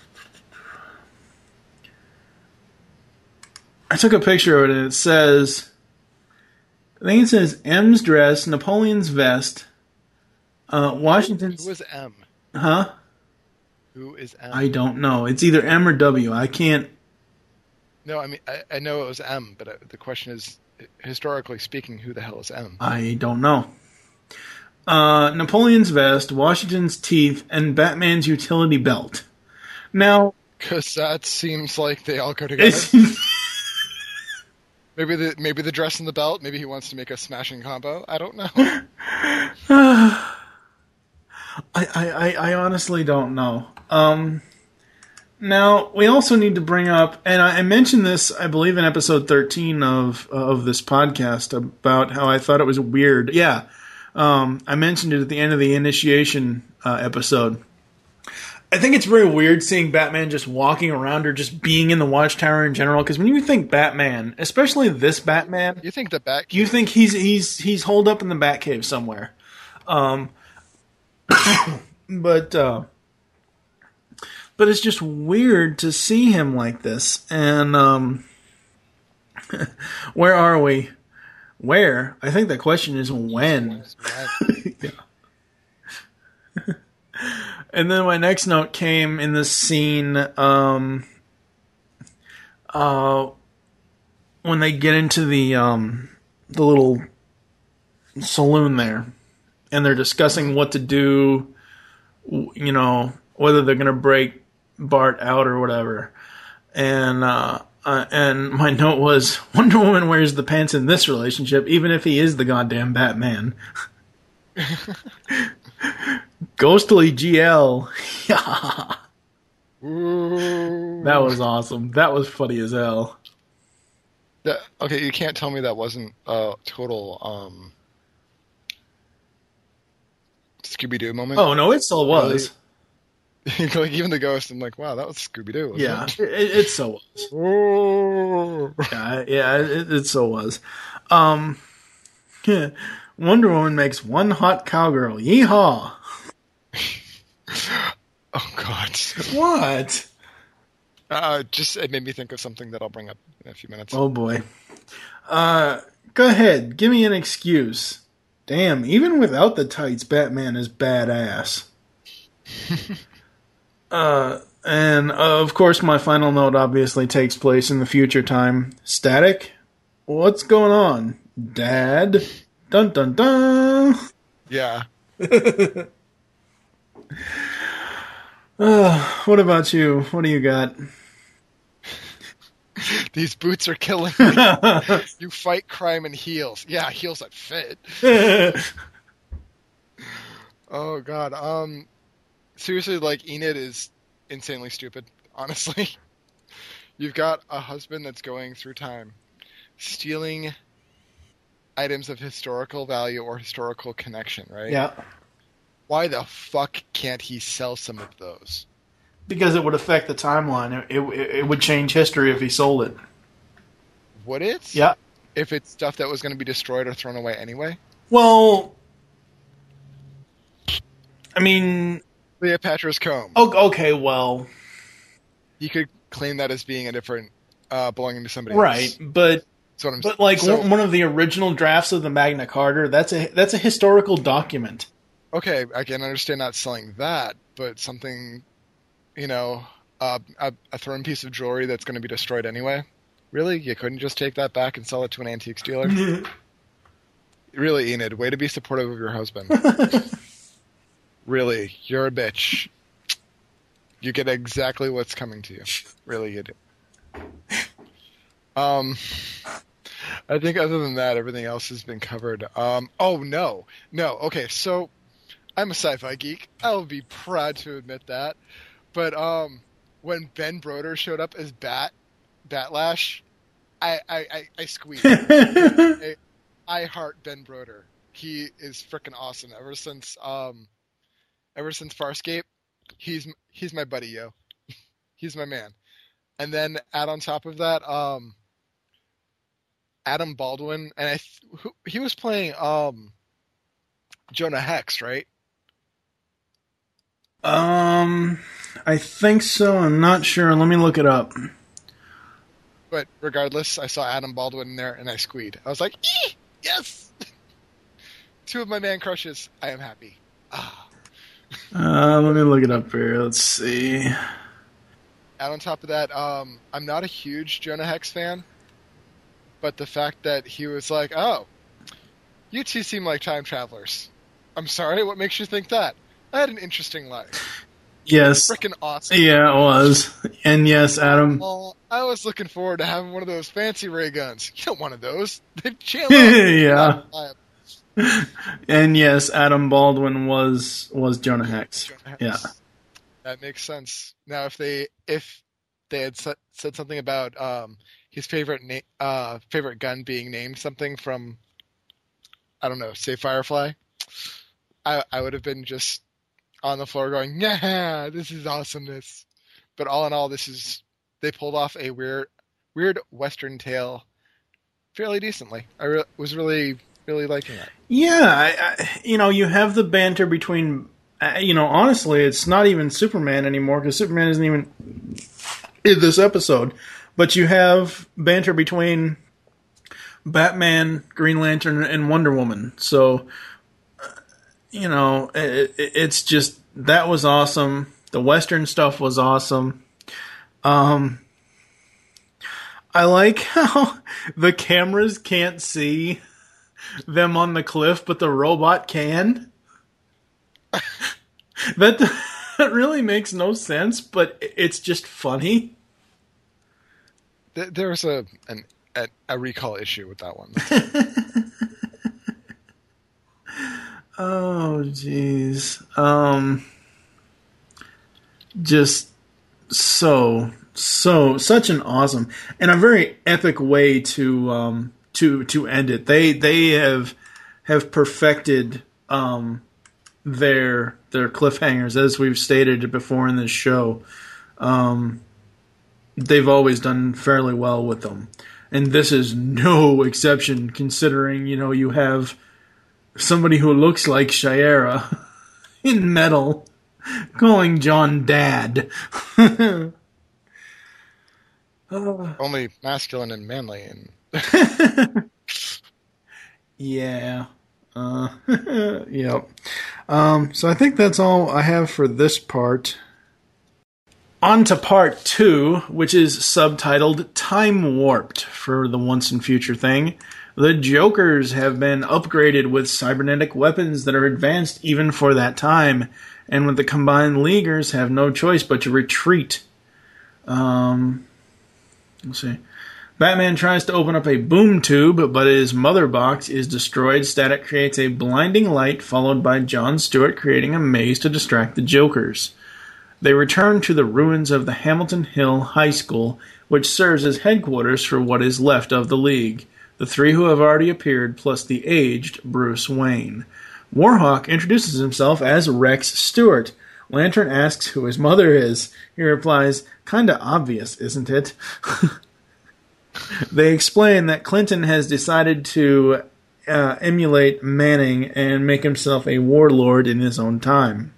I took a picture of it, and it says... I think it says M's dress, Napoleon's vest, uh, Washington's... Who is M? Huh? Who is M? I don't know. It's either M or W. I can't... No, I mean, I, I know it was M, but uh, the question is, historically speaking, who the hell is M? I don't know. Uh, Napoleon's vest, Washington's teeth, and Batman's utility belt. Now... Because that seems like they all go together. maybe the maybe the dress and the belt. Maybe he wants to make a smashing combo. I don't know. I, I, I honestly don't know. Um, now, we also need to bring up, and I, I mentioned this, I believe, in episode thirteen of of this podcast, about how I thought it was weird. Yeah, um, I mentioned it at the end of the initiation uh, episode. I think it's very weird seeing Batman just walking around or just being in the Watchtower in general, because when you think Batman, especially this Batman... You think the Batcave... You think he's he's he's holed up in the Batcave somewhere. Um... But uh, but it's just weird to see him like this. And um, where are we? Where? I think the question is when. Yeah. And then my next note came in this scene um, uh, when they get into the um, the little saloon there, and they're discussing what to do. You know, whether they're going to break Bart out or whatever. And uh, Uh, and my note was, Wonder Woman wears the pants in this relationship, even if he is the goddamn Batman. Ghostly G L. Yeah. That was awesome. That was funny as hell. That, okay, you can't tell me that wasn't a total um, Scooby-Doo moment. Oh, no, it still was. Really? Like, even the ghost, I'm like, wow, that was Scooby-Doo. Yeah, it? It, it so was. yeah, yeah, it, it so was. Um, yeah. Wonder Woman makes one hot cowgirl. Yeehaw! Oh, God. What? Uh, just, it made me think of something that I'll bring up in a few minutes. Oh, boy. Uh, go ahead. Give me an excuse. Damn, even without the tights, Batman is badass. uh, and, uh, of course, my final note obviously takes place in the future time. Static? What's going on? Dad? Dun dun dun! Yeah. uh, what about you? What do you got? These boots are killing me. You fight crime in heels. Yeah, heels that fit. Oh, God. Um, seriously, like, Enid is insanely stupid, honestly. You've got a husband that's going through time, stealing items of historical value or historical connection, right? Yeah. Why the fuck can't he sell some of those? Because it would affect the timeline. It, it, it would change history if he sold it. Would it? Yeah. If it's stuff that was going to be destroyed or thrown away anyway? Well, I mean... Cleopatra's comb. Oh, okay, well... You could claim that as being a different, uh, belonging to somebody right, else. Right, but... What I'm but like so, one of the original drafts of the Magna Carta, that's a that's a historical document. Okay, I can understand not selling that, but something, you know, uh, a, a thrown piece of jewelry that's going to be destroyed anyway. Really, you couldn't just take that back and sell it to an antiques dealer? Really, Enid, way to be supportive of your husband. Really, you're a bitch. You get exactly what's coming to you. Really, you do. Um. I think other than that, everything else has been covered. Um, oh, no. No. Okay, so I'm a sci-fi geek. I'll be proud to admit that. But um, when Ben Broder showed up as Bat, Batlash, I, I, I, I squeaked. I, I heart Ben Broder. He is freaking awesome. Ever since um, ever since Farscape, he's he's my buddy, yo. He's my man. And then add on top of that, um, Adam Baldwin, and I th- who, he was playing um, Jonah Hex, right? Um, I think so. I'm not sure. Let me look it up. But regardless, I saw Adam Baldwin in there, and I squeed. I was like, ee, yes! Two of my man crushes. I am happy. Ah. Uh, let me look it up here. Let's see. And on top of that, um, I'm not a huge Jonah Hex fan. But the fact that he was like, oh, you two seem like time travelers. I'm sorry, what makes you think that? I had an interesting life. Yes. Freaking awesome. Yeah, it was. And yes, Adam. Well, I was looking forward to having one of those fancy ray guns. You don't want one of those. They'd jam up. Yeah. And yes, Adam Baldwin was was Jonah Hex. Jonah Hex. Yeah. That makes sense. Now, if they if they had said something about um, his favorite na- uh, favorite gun being named something from, I don't know, say Firefly, I I would have been just on the floor going, yeah, this is awesomeness. But all in all, this is they pulled off a weird weird Western tale fairly decently. I re- was really really liking that. Yeah, I, I, you know, you have the banter between. Uh, you know, honestly, it's not even Superman anymore because Superman isn't even in this episode. But you have banter between Batman, Green Lantern, and Wonder Woman. So, uh, you know, it, it, it's just, that was awesome. The Western stuff was awesome. Um, I like how the cameras can't see them on the cliff, but the robot can. that, that really makes no sense, but it's just funny. Th- there was a, an, a a recall issue with that one. Oh, jeez. Um, just so, so, such an awesome and a very epic way to um, to to end it. They they have have perfected um, their their cliffhangers, as we've stated before in this show. Um, they've always done fairly well with them, and this is no exception. Considering, you know, you have somebody who looks like Shiera in metal calling John Dad. uh, Only masculine and manly. And yeah. Uh, yep. Um, so I think that's all I have for this part. On to part two, which is subtitled Time Warped for the Once and Future thing. The Jokers have been upgraded with cybernetic weapons that are advanced even for that time, and with the combined Leaguers have no choice but to retreat. Um, let's see. Batman tries to open up a boom tube, but his mother box is destroyed. Static creates a blinding light, followed by John Stewart creating a maze to distract the Jokers. They return to the ruins of the Hamilton Hill High School, which serves as headquarters for what is left of the League. The three who have already appeared, plus the aged Bruce Wayne. Warhawk introduces himself as Rex Stewart. Lantern asks who his mother is. He replies, "Kinda obvious, isn't it?" They explain that Clinton has decided to uh, emulate Manning and make himself a warlord in his own time,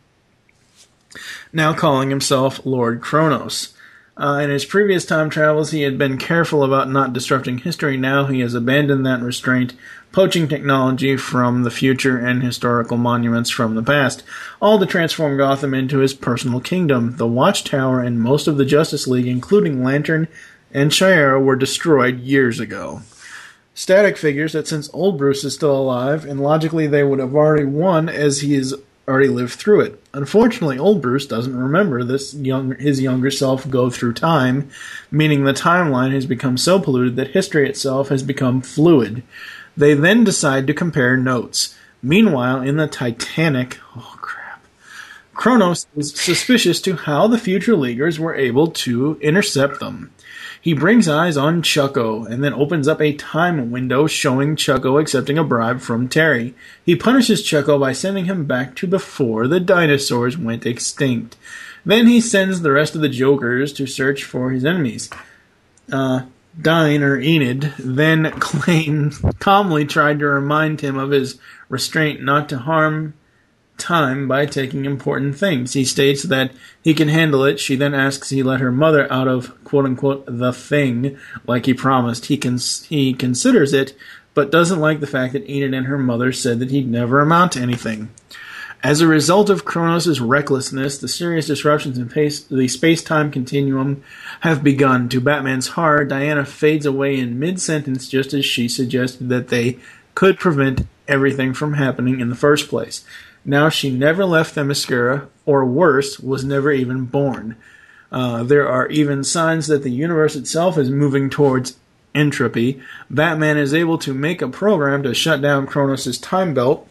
now calling himself Lord Kronos. Uh, in his previous time travels, he had been careful about not disrupting history. Now he has abandoned that restraint, poaching technology from the future and historical monuments from the past, all to transform Gotham into his personal kingdom. The Watchtower and most of the Justice League, including Lantern and Shiera, were destroyed years ago. Static figures that since old Bruce is still alive, and logically they would have already won as he has already lived through it. Unfortunately, old Bruce doesn't remember this young, his younger self go through time, meaning the timeline has become so polluted that history itself has become fluid. They then decide to compare notes. Meanwhile, in the Titanic, oh crap, Kronos is suspicious to how the future Leaguers were able to intercept them. He brings eyes on Chucko, and then opens up a time window showing Chucko accepting a bribe from Terry. He punishes Chucko by sending him back to before the dinosaurs went extinct. Then he sends the rest of the Jokers to search for his enemies. Uh, Dine, or Enid, then claims, calmly tried to remind him of his restraint not to harm time by taking important things. He states that he can handle it. She then asks he let her mother out of quote-unquote the thing, like he promised. He cons- he considers it, but doesn't like the fact that Enid and her mother said that he'd never amount to anything. As a result of Kronos' recklessness, the serious disruptions in pace- the space-time continuum have begun. To Batman's horror, Diana fades away in mid-sentence just as she suggested that they could prevent everything from happening in the first place. Now she never left Themyscira, or worse, was never even born. Uh, there are even signs that the universe itself is moving towards entropy. Batman is able to make a program to shut down Kronos' time belt,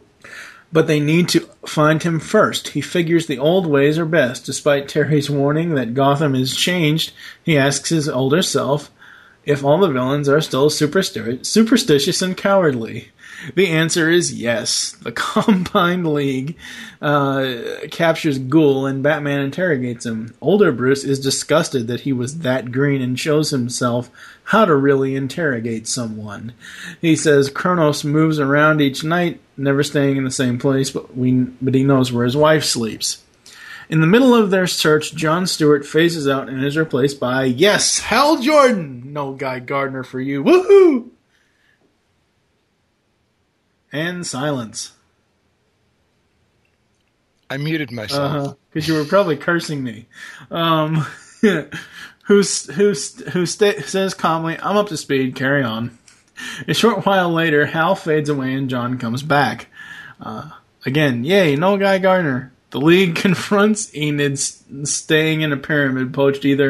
but they need to find him first. He figures the old ways are best. Despite Terry's warning that Gotham is changed, he asks his older self if all the villains are still supersti- superstitious and cowardly. The answer is yes. The Combined League uh, captures Ghoul and Batman interrogates him. Older Bruce is disgusted that he was that green and shows himself how to really interrogate someone. He says Kronos moves around each night, never staying in the same place, but, we, but he knows where his wife sleeps. In the middle of their search, John Stewart phases out and is replaced by, yes, Hal Jordan! No Guy Gardner for you. Woohoo! And silence. I muted myself. Because uh-huh, you were probably cursing me. Um, who who, who sta- says calmly, I'm up to speed, carry on. A short while later, Hal fades away and John comes back. Uh, again, yay, no Guy Gardner. The League confronts Enid staying in a pyramid poached either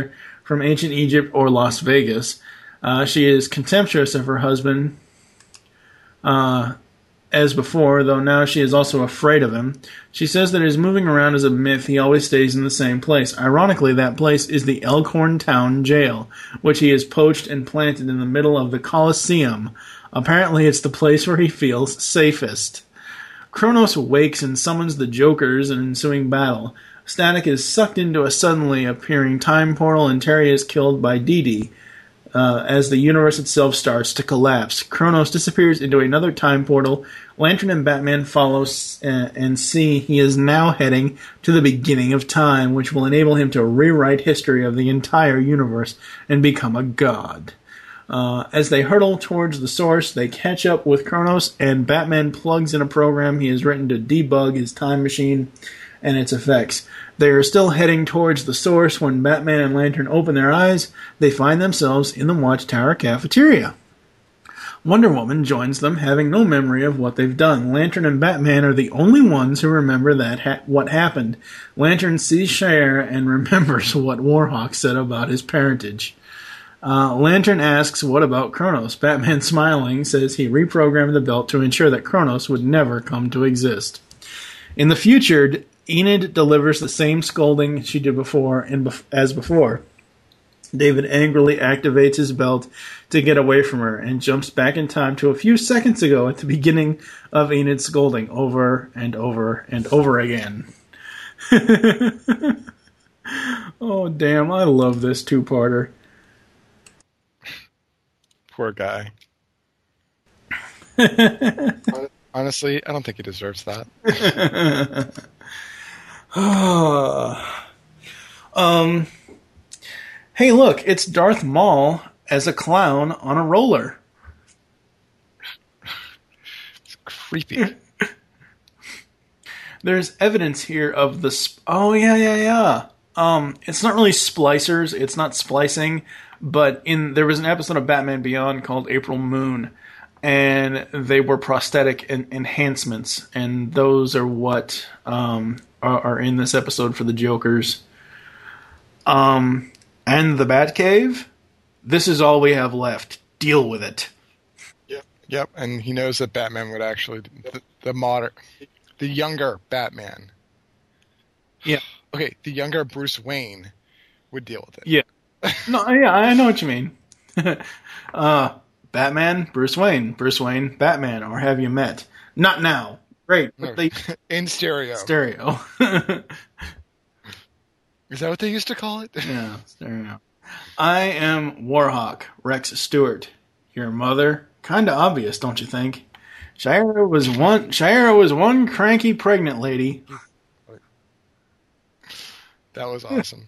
from ancient Egypt or Las Vegas. Uh, she is contemptuous of her husband, uh, as before, though now she is also afraid of him. She says that his moving around is a myth. He always stays in the same place. Ironically, that place is the Elkhorn Town Jail, which he has poached and planted in the middle of the Colosseum. Apparently, it's the place where he feels safest. Kronos wakes and summons the Jokers in an ensuing battle. Static is sucked into a suddenly appearing time portal, and Terry is killed by Dee Dee. Uh, as the universe itself starts to collapse, Kronos disappears into another time portal. Lantern and Batman follow uh, and see he is now heading to the beginning of time, which will enable him to rewrite history of the entire universe and become a god. Uh, as they hurtle towards the source, they catch up with Kronos, and Batman plugs in a program he has written to debug his time machine and its effects. They are still heading towards the source when Batman and Lantern open their eyes. They find themselves in the Watchtower cafeteria. Wonder Woman joins them, having no memory of what they've done. Lantern and Batman are the only ones who remember that ha- what happened. Lantern sees Shire and remembers what Warhawk said about his parentage. Uh, Lantern asks, what about Kronos? Batman, smiling, says he reprogrammed the belt to ensure that Kronos would never come to exist. In the future, Enid delivers the same scolding she did before and bef- as before. David angrily activates his belt to get away from her and jumps back in time to a few seconds ago at the beginning of Enid's scolding over and over and over again. Oh, damn, I love this two-parter. Poor guy. Honestly, I don't think he deserves that. um, hey, look, it's Darth Maul as a clown on a roller. It's creepy. There's evidence here of the... Sp- oh, yeah, yeah, yeah. Um, it's not really splicers. It's not splicing. But in there was an episode of Batman Beyond called April Moon, and they were prosthetic en- enhancements, and those are what um, are, are in this episode for the Jokers. Um, and the Batcave, this is all we have left. Deal with it. Yep, yep. And he knows that Batman would actually the, the modern, the younger Batman. Yeah. Okay, the younger Bruce Wayne would deal with it. Yeah. No, yeah, I know what you mean. uh, Batman, Bruce Wayne, Bruce Wayne, Batman, or have you met? Not now. Great. No, they, in stereo. Stereo. Is that what they used to call it? Yeah, stereo. I am Warhawk, Rex Stewart. Your mother? Kinda obvious, don't you think? Shira was one Shira was one cranky pregnant lady. That was awesome.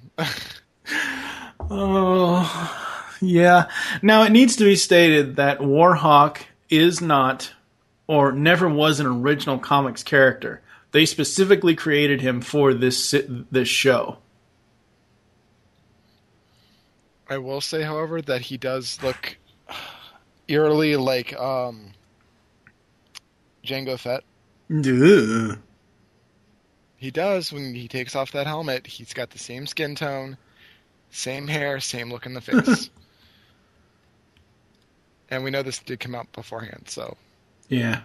Oh, yeah. Now, it needs to be stated that Warhawk is not, or never was, an original comics character. They specifically created him for this this show. I will say, however, that he does look eerily like um, Jango Fett. Duh. He does when he takes off that helmet. He's got the same skin tone, same hair, same look in the face. And we know this did come out beforehand, so. Yeah.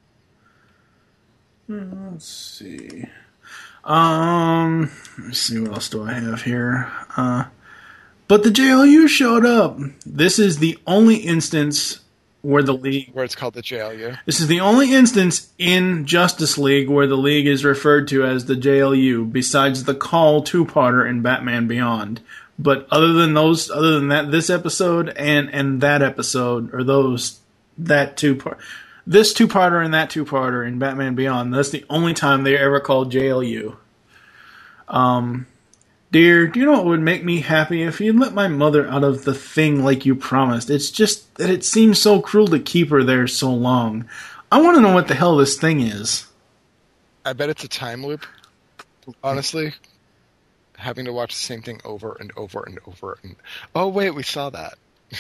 Let's see. Um, let's see, what else do I have here? Uh, but the J L U showed up. This is the only instance where the League... Where it's called the J L U. This is the only instance in Justice League where the League is referred to as the J L U, besides the Call two-parter in Batman Beyond. But other than those, other than that, this episode and, and that episode, or those, that two-part... This two-parter and that two-parter in Batman Beyond, that's the only time they ever called J L U. Um... Dear, do you know what would make me happy if you'd let my mother out of the thing like you promised? It's just that it seems so cruel to keep her there so long. I want to know what the hell this thing is. I bet it's a time loop. Honestly, having to watch the same thing over and over and over. And oh, wait, we saw that.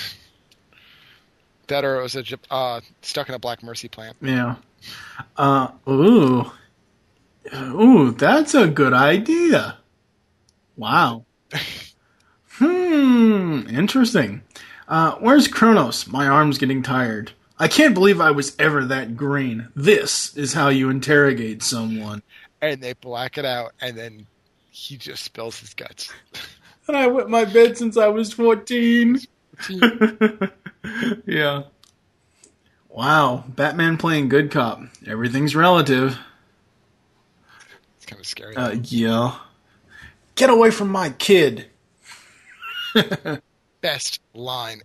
That or it was a, uh, stuck in a Black Mercy plant. Yeah. Uh, ooh. Ooh, that's a good idea. Wow. Hmm. interesting. Uh, where's Kronos? My arm's getting tired. I can't believe I was ever that green. This is how you interrogate someone. And they black it out, and then he just spills his guts. And I wet my bed since I was fourteen. Yeah. Wow. Batman playing good cop. Everything's relative. It's kind of scary. Uh, yeah. Get away from my kid. Best line.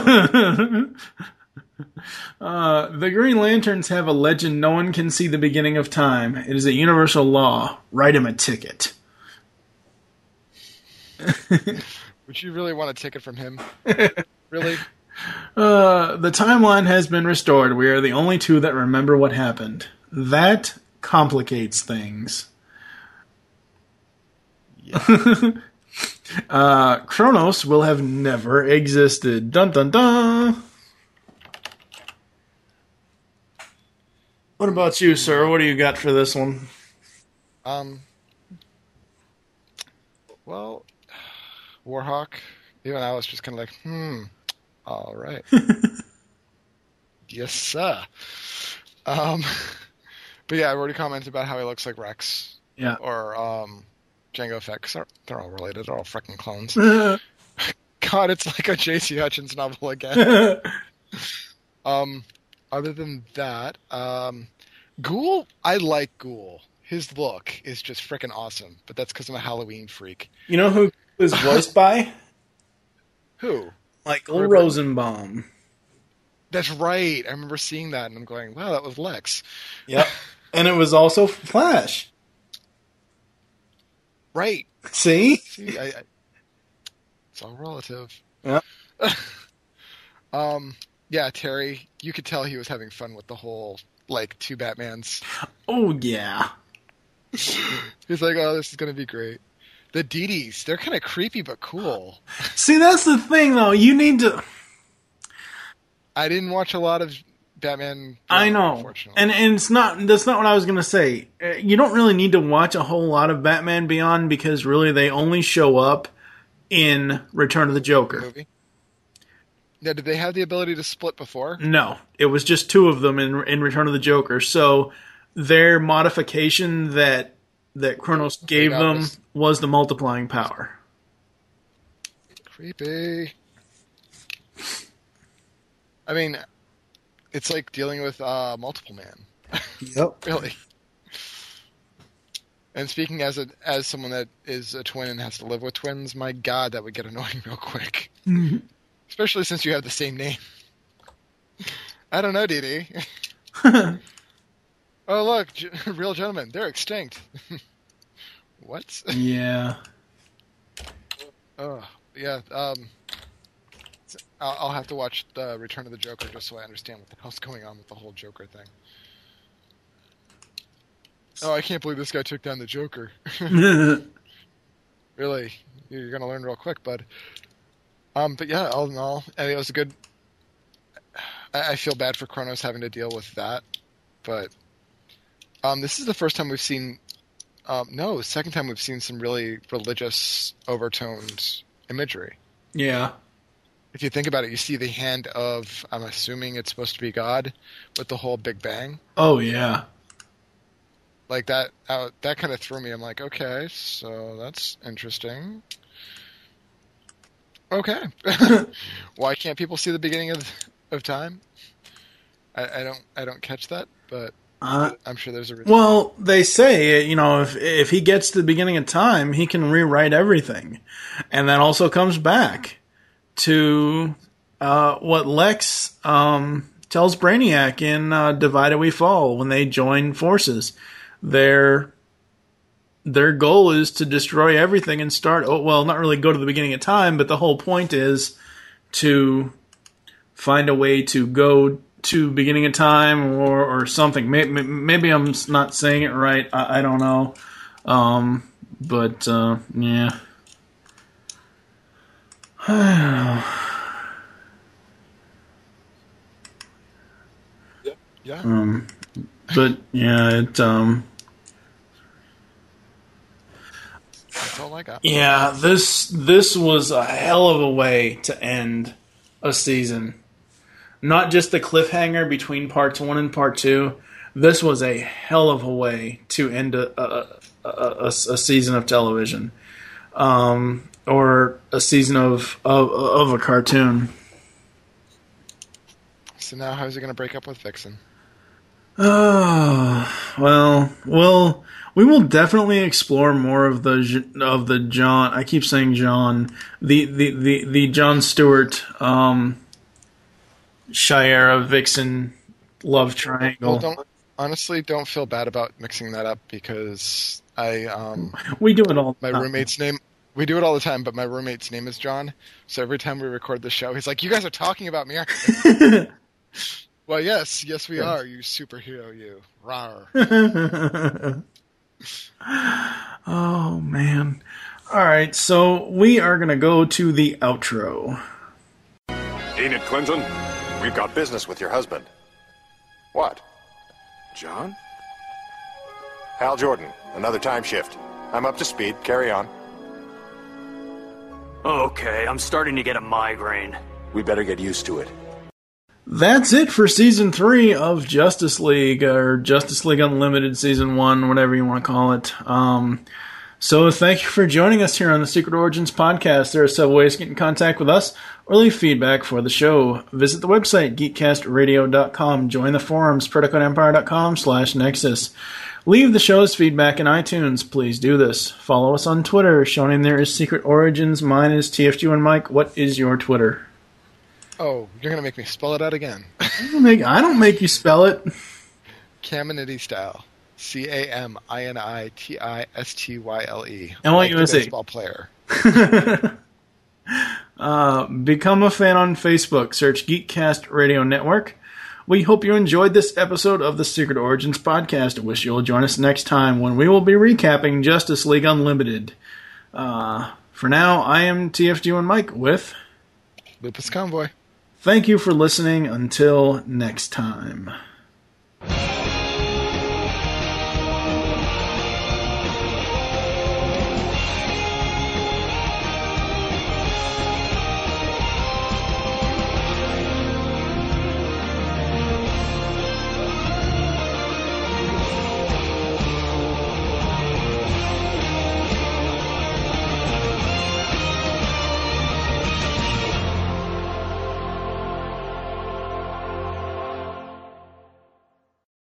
Uh, the Green Lanterns have a legend no one can see the beginning of time. It is a universal law. Write him a ticket. Would you really want a ticket from him? Really? Uh, the timeline has been restored. We are the only two that remember what happened. That complicates things. Yeah. uh, Kronos will have never existed. Dun dun dun. What about you, sir? What do you got for this one? Um. Well, Warhawk. Even I was just kind of like, hmm. All right. Yes, sir. Um. But yeah, I've already commented about how he looks like Rex. Yeah. Or um, Jango Fett. 'Cause they're, they're all related. They're all freaking clones. God, it's like a J C Hutchins novel again. um. Other than that, um, Ghoul, I like Ghoul. His look is just freaking awesome, but that's because I'm a Halloween freak. You know who was voiced by? Who? Michael Rosenbaum. That's right. I remember seeing that, and I'm going, wow, that was Lex. Yep. And it was also Flash. Right. See? See I, I, it's all relative. Yep. um... Yeah, Terry, you could tell he was having fun with the whole, like, two Batmans. Oh, yeah. He's like, oh, this is going to be great. The D Ds, they're kind of creepy but cool. See, that's the thing, though. You need to... I didn't watch a lot of Batman. I know. Unfortunately. And, and it's not, that's not what I was going to say. You don't really need to watch a whole lot of Batman Beyond because, really, they only show up in Return of the Joker. Movie? Now, did they have the ability to split before? No, it was just two of them in in Return of the Joker. So their modification that that Kronos gave them was, was the multiplying power. Creepy. I mean, it's like dealing with uh, Multiple Man. Yep. Really. And speaking as a as someone that is a twin and has to live with twins, my God, that would get annoying real quick. Mm-hmm. Especially since you have the same name. I don't know, Dee Dee. Oh, look, g- real gentlemen, they're extinct. What? Yeah. Oh, yeah. Um, I'll, I'll have to watch the Return of the Joker just so I understand what the hell's going on with the whole Joker thing. Oh, I can't believe this guy took down the Joker. Really, you're gonna learn real quick, bud. Um, but yeah, all in all, I mean, it was a good. I, I feel bad for Kronos having to deal with that, but um, this is the first time we've seen. Um, no, second time we've seen some really religious overtoned imagery. Yeah. If you think about it, you see the hand of, I'm assuming it's supposed to be God, with the whole Big Bang. Oh yeah. Like that, uh, that kind of threw me. I'm like, okay, so that's interesting. Okay. Why can't people see the beginning of of time? I, I don't I don't catch that, but uh, I'm sure there's a reason. Well, they say, you know, if if he gets to the beginning of time, he can rewrite everything. And that also comes back to uh, what Lex um, tells Brainiac in uh, Divided We Fall when they join forces. Their their goal is to destroy everything and start, oh, well, not really go to the beginning of time, but the whole point is to find a way to go to beginning of time or, or something. Maybe, maybe I'm not saying it right. I, I don't know. Um, but, uh, yeah. I don't know. Yeah. Yeah. Um, but, yeah, it, um... That's all I got. Saga. Yeah, this this was a hell of a way to end a season. Not just the cliffhanger between parts one and part two. This was a hell of a way to end a a, a, a, a season of television, um, or a season of, of of a cartoon. So now, how's he going to break up with Vixen? Oh, well, well, we will definitely explore more of the of the John. I keep saying John, the the the, the John Stewart, um, Shiera Vixen love triangle. Well, don't honestly don't feel bad about mixing that up because I um we do it all. My time. roommate's name. We do it all the time, but my roommate's name is John. So every time we record the show, he's like, "You guys are talking about me, aren't you?" Well, yes, yes, we yes. are. You superhero, you. Rawr. Oh, man. All right, so we are going to go to the outro. Enid Clinton, we've got business with your husband. What? John? Hal Jordan, another time shift. I'm up to speed. Carry on. Okay, I'm starting to get a migraine. We better get used to it. That's it for Season three of Justice League, or Justice League Unlimited Season one, whatever you want to call it. Um, so thank you for joining us here on the Secret Origins podcast. There are several ways to get in contact with us or leave feedback for the show. Visit the website, geek cast radio dot com. Join the forums, predacon empire dot com slash nexus. Leave the show's feedback in iTunes. Please do this. Follow us on Twitter. Shown in there is Secret Origins. Mine is T F G and Mike. What is your Twitter? Oh, you're going to make me spell it out again. I don't make, I don't make you spell it. Caminiti style. C A M I N I T I S T Y L E. And what you want to say? Baseball player. uh, become a fan on Facebook. Search Geekcast Radio Network. We hope you enjoyed this episode of the Secret Origins podcast. I wish you'll join us next time when we will be recapping Justice League Unlimited. Uh, for now, I am T F G and Mike with Lupus Convoy. Thank you for listening. Until next time.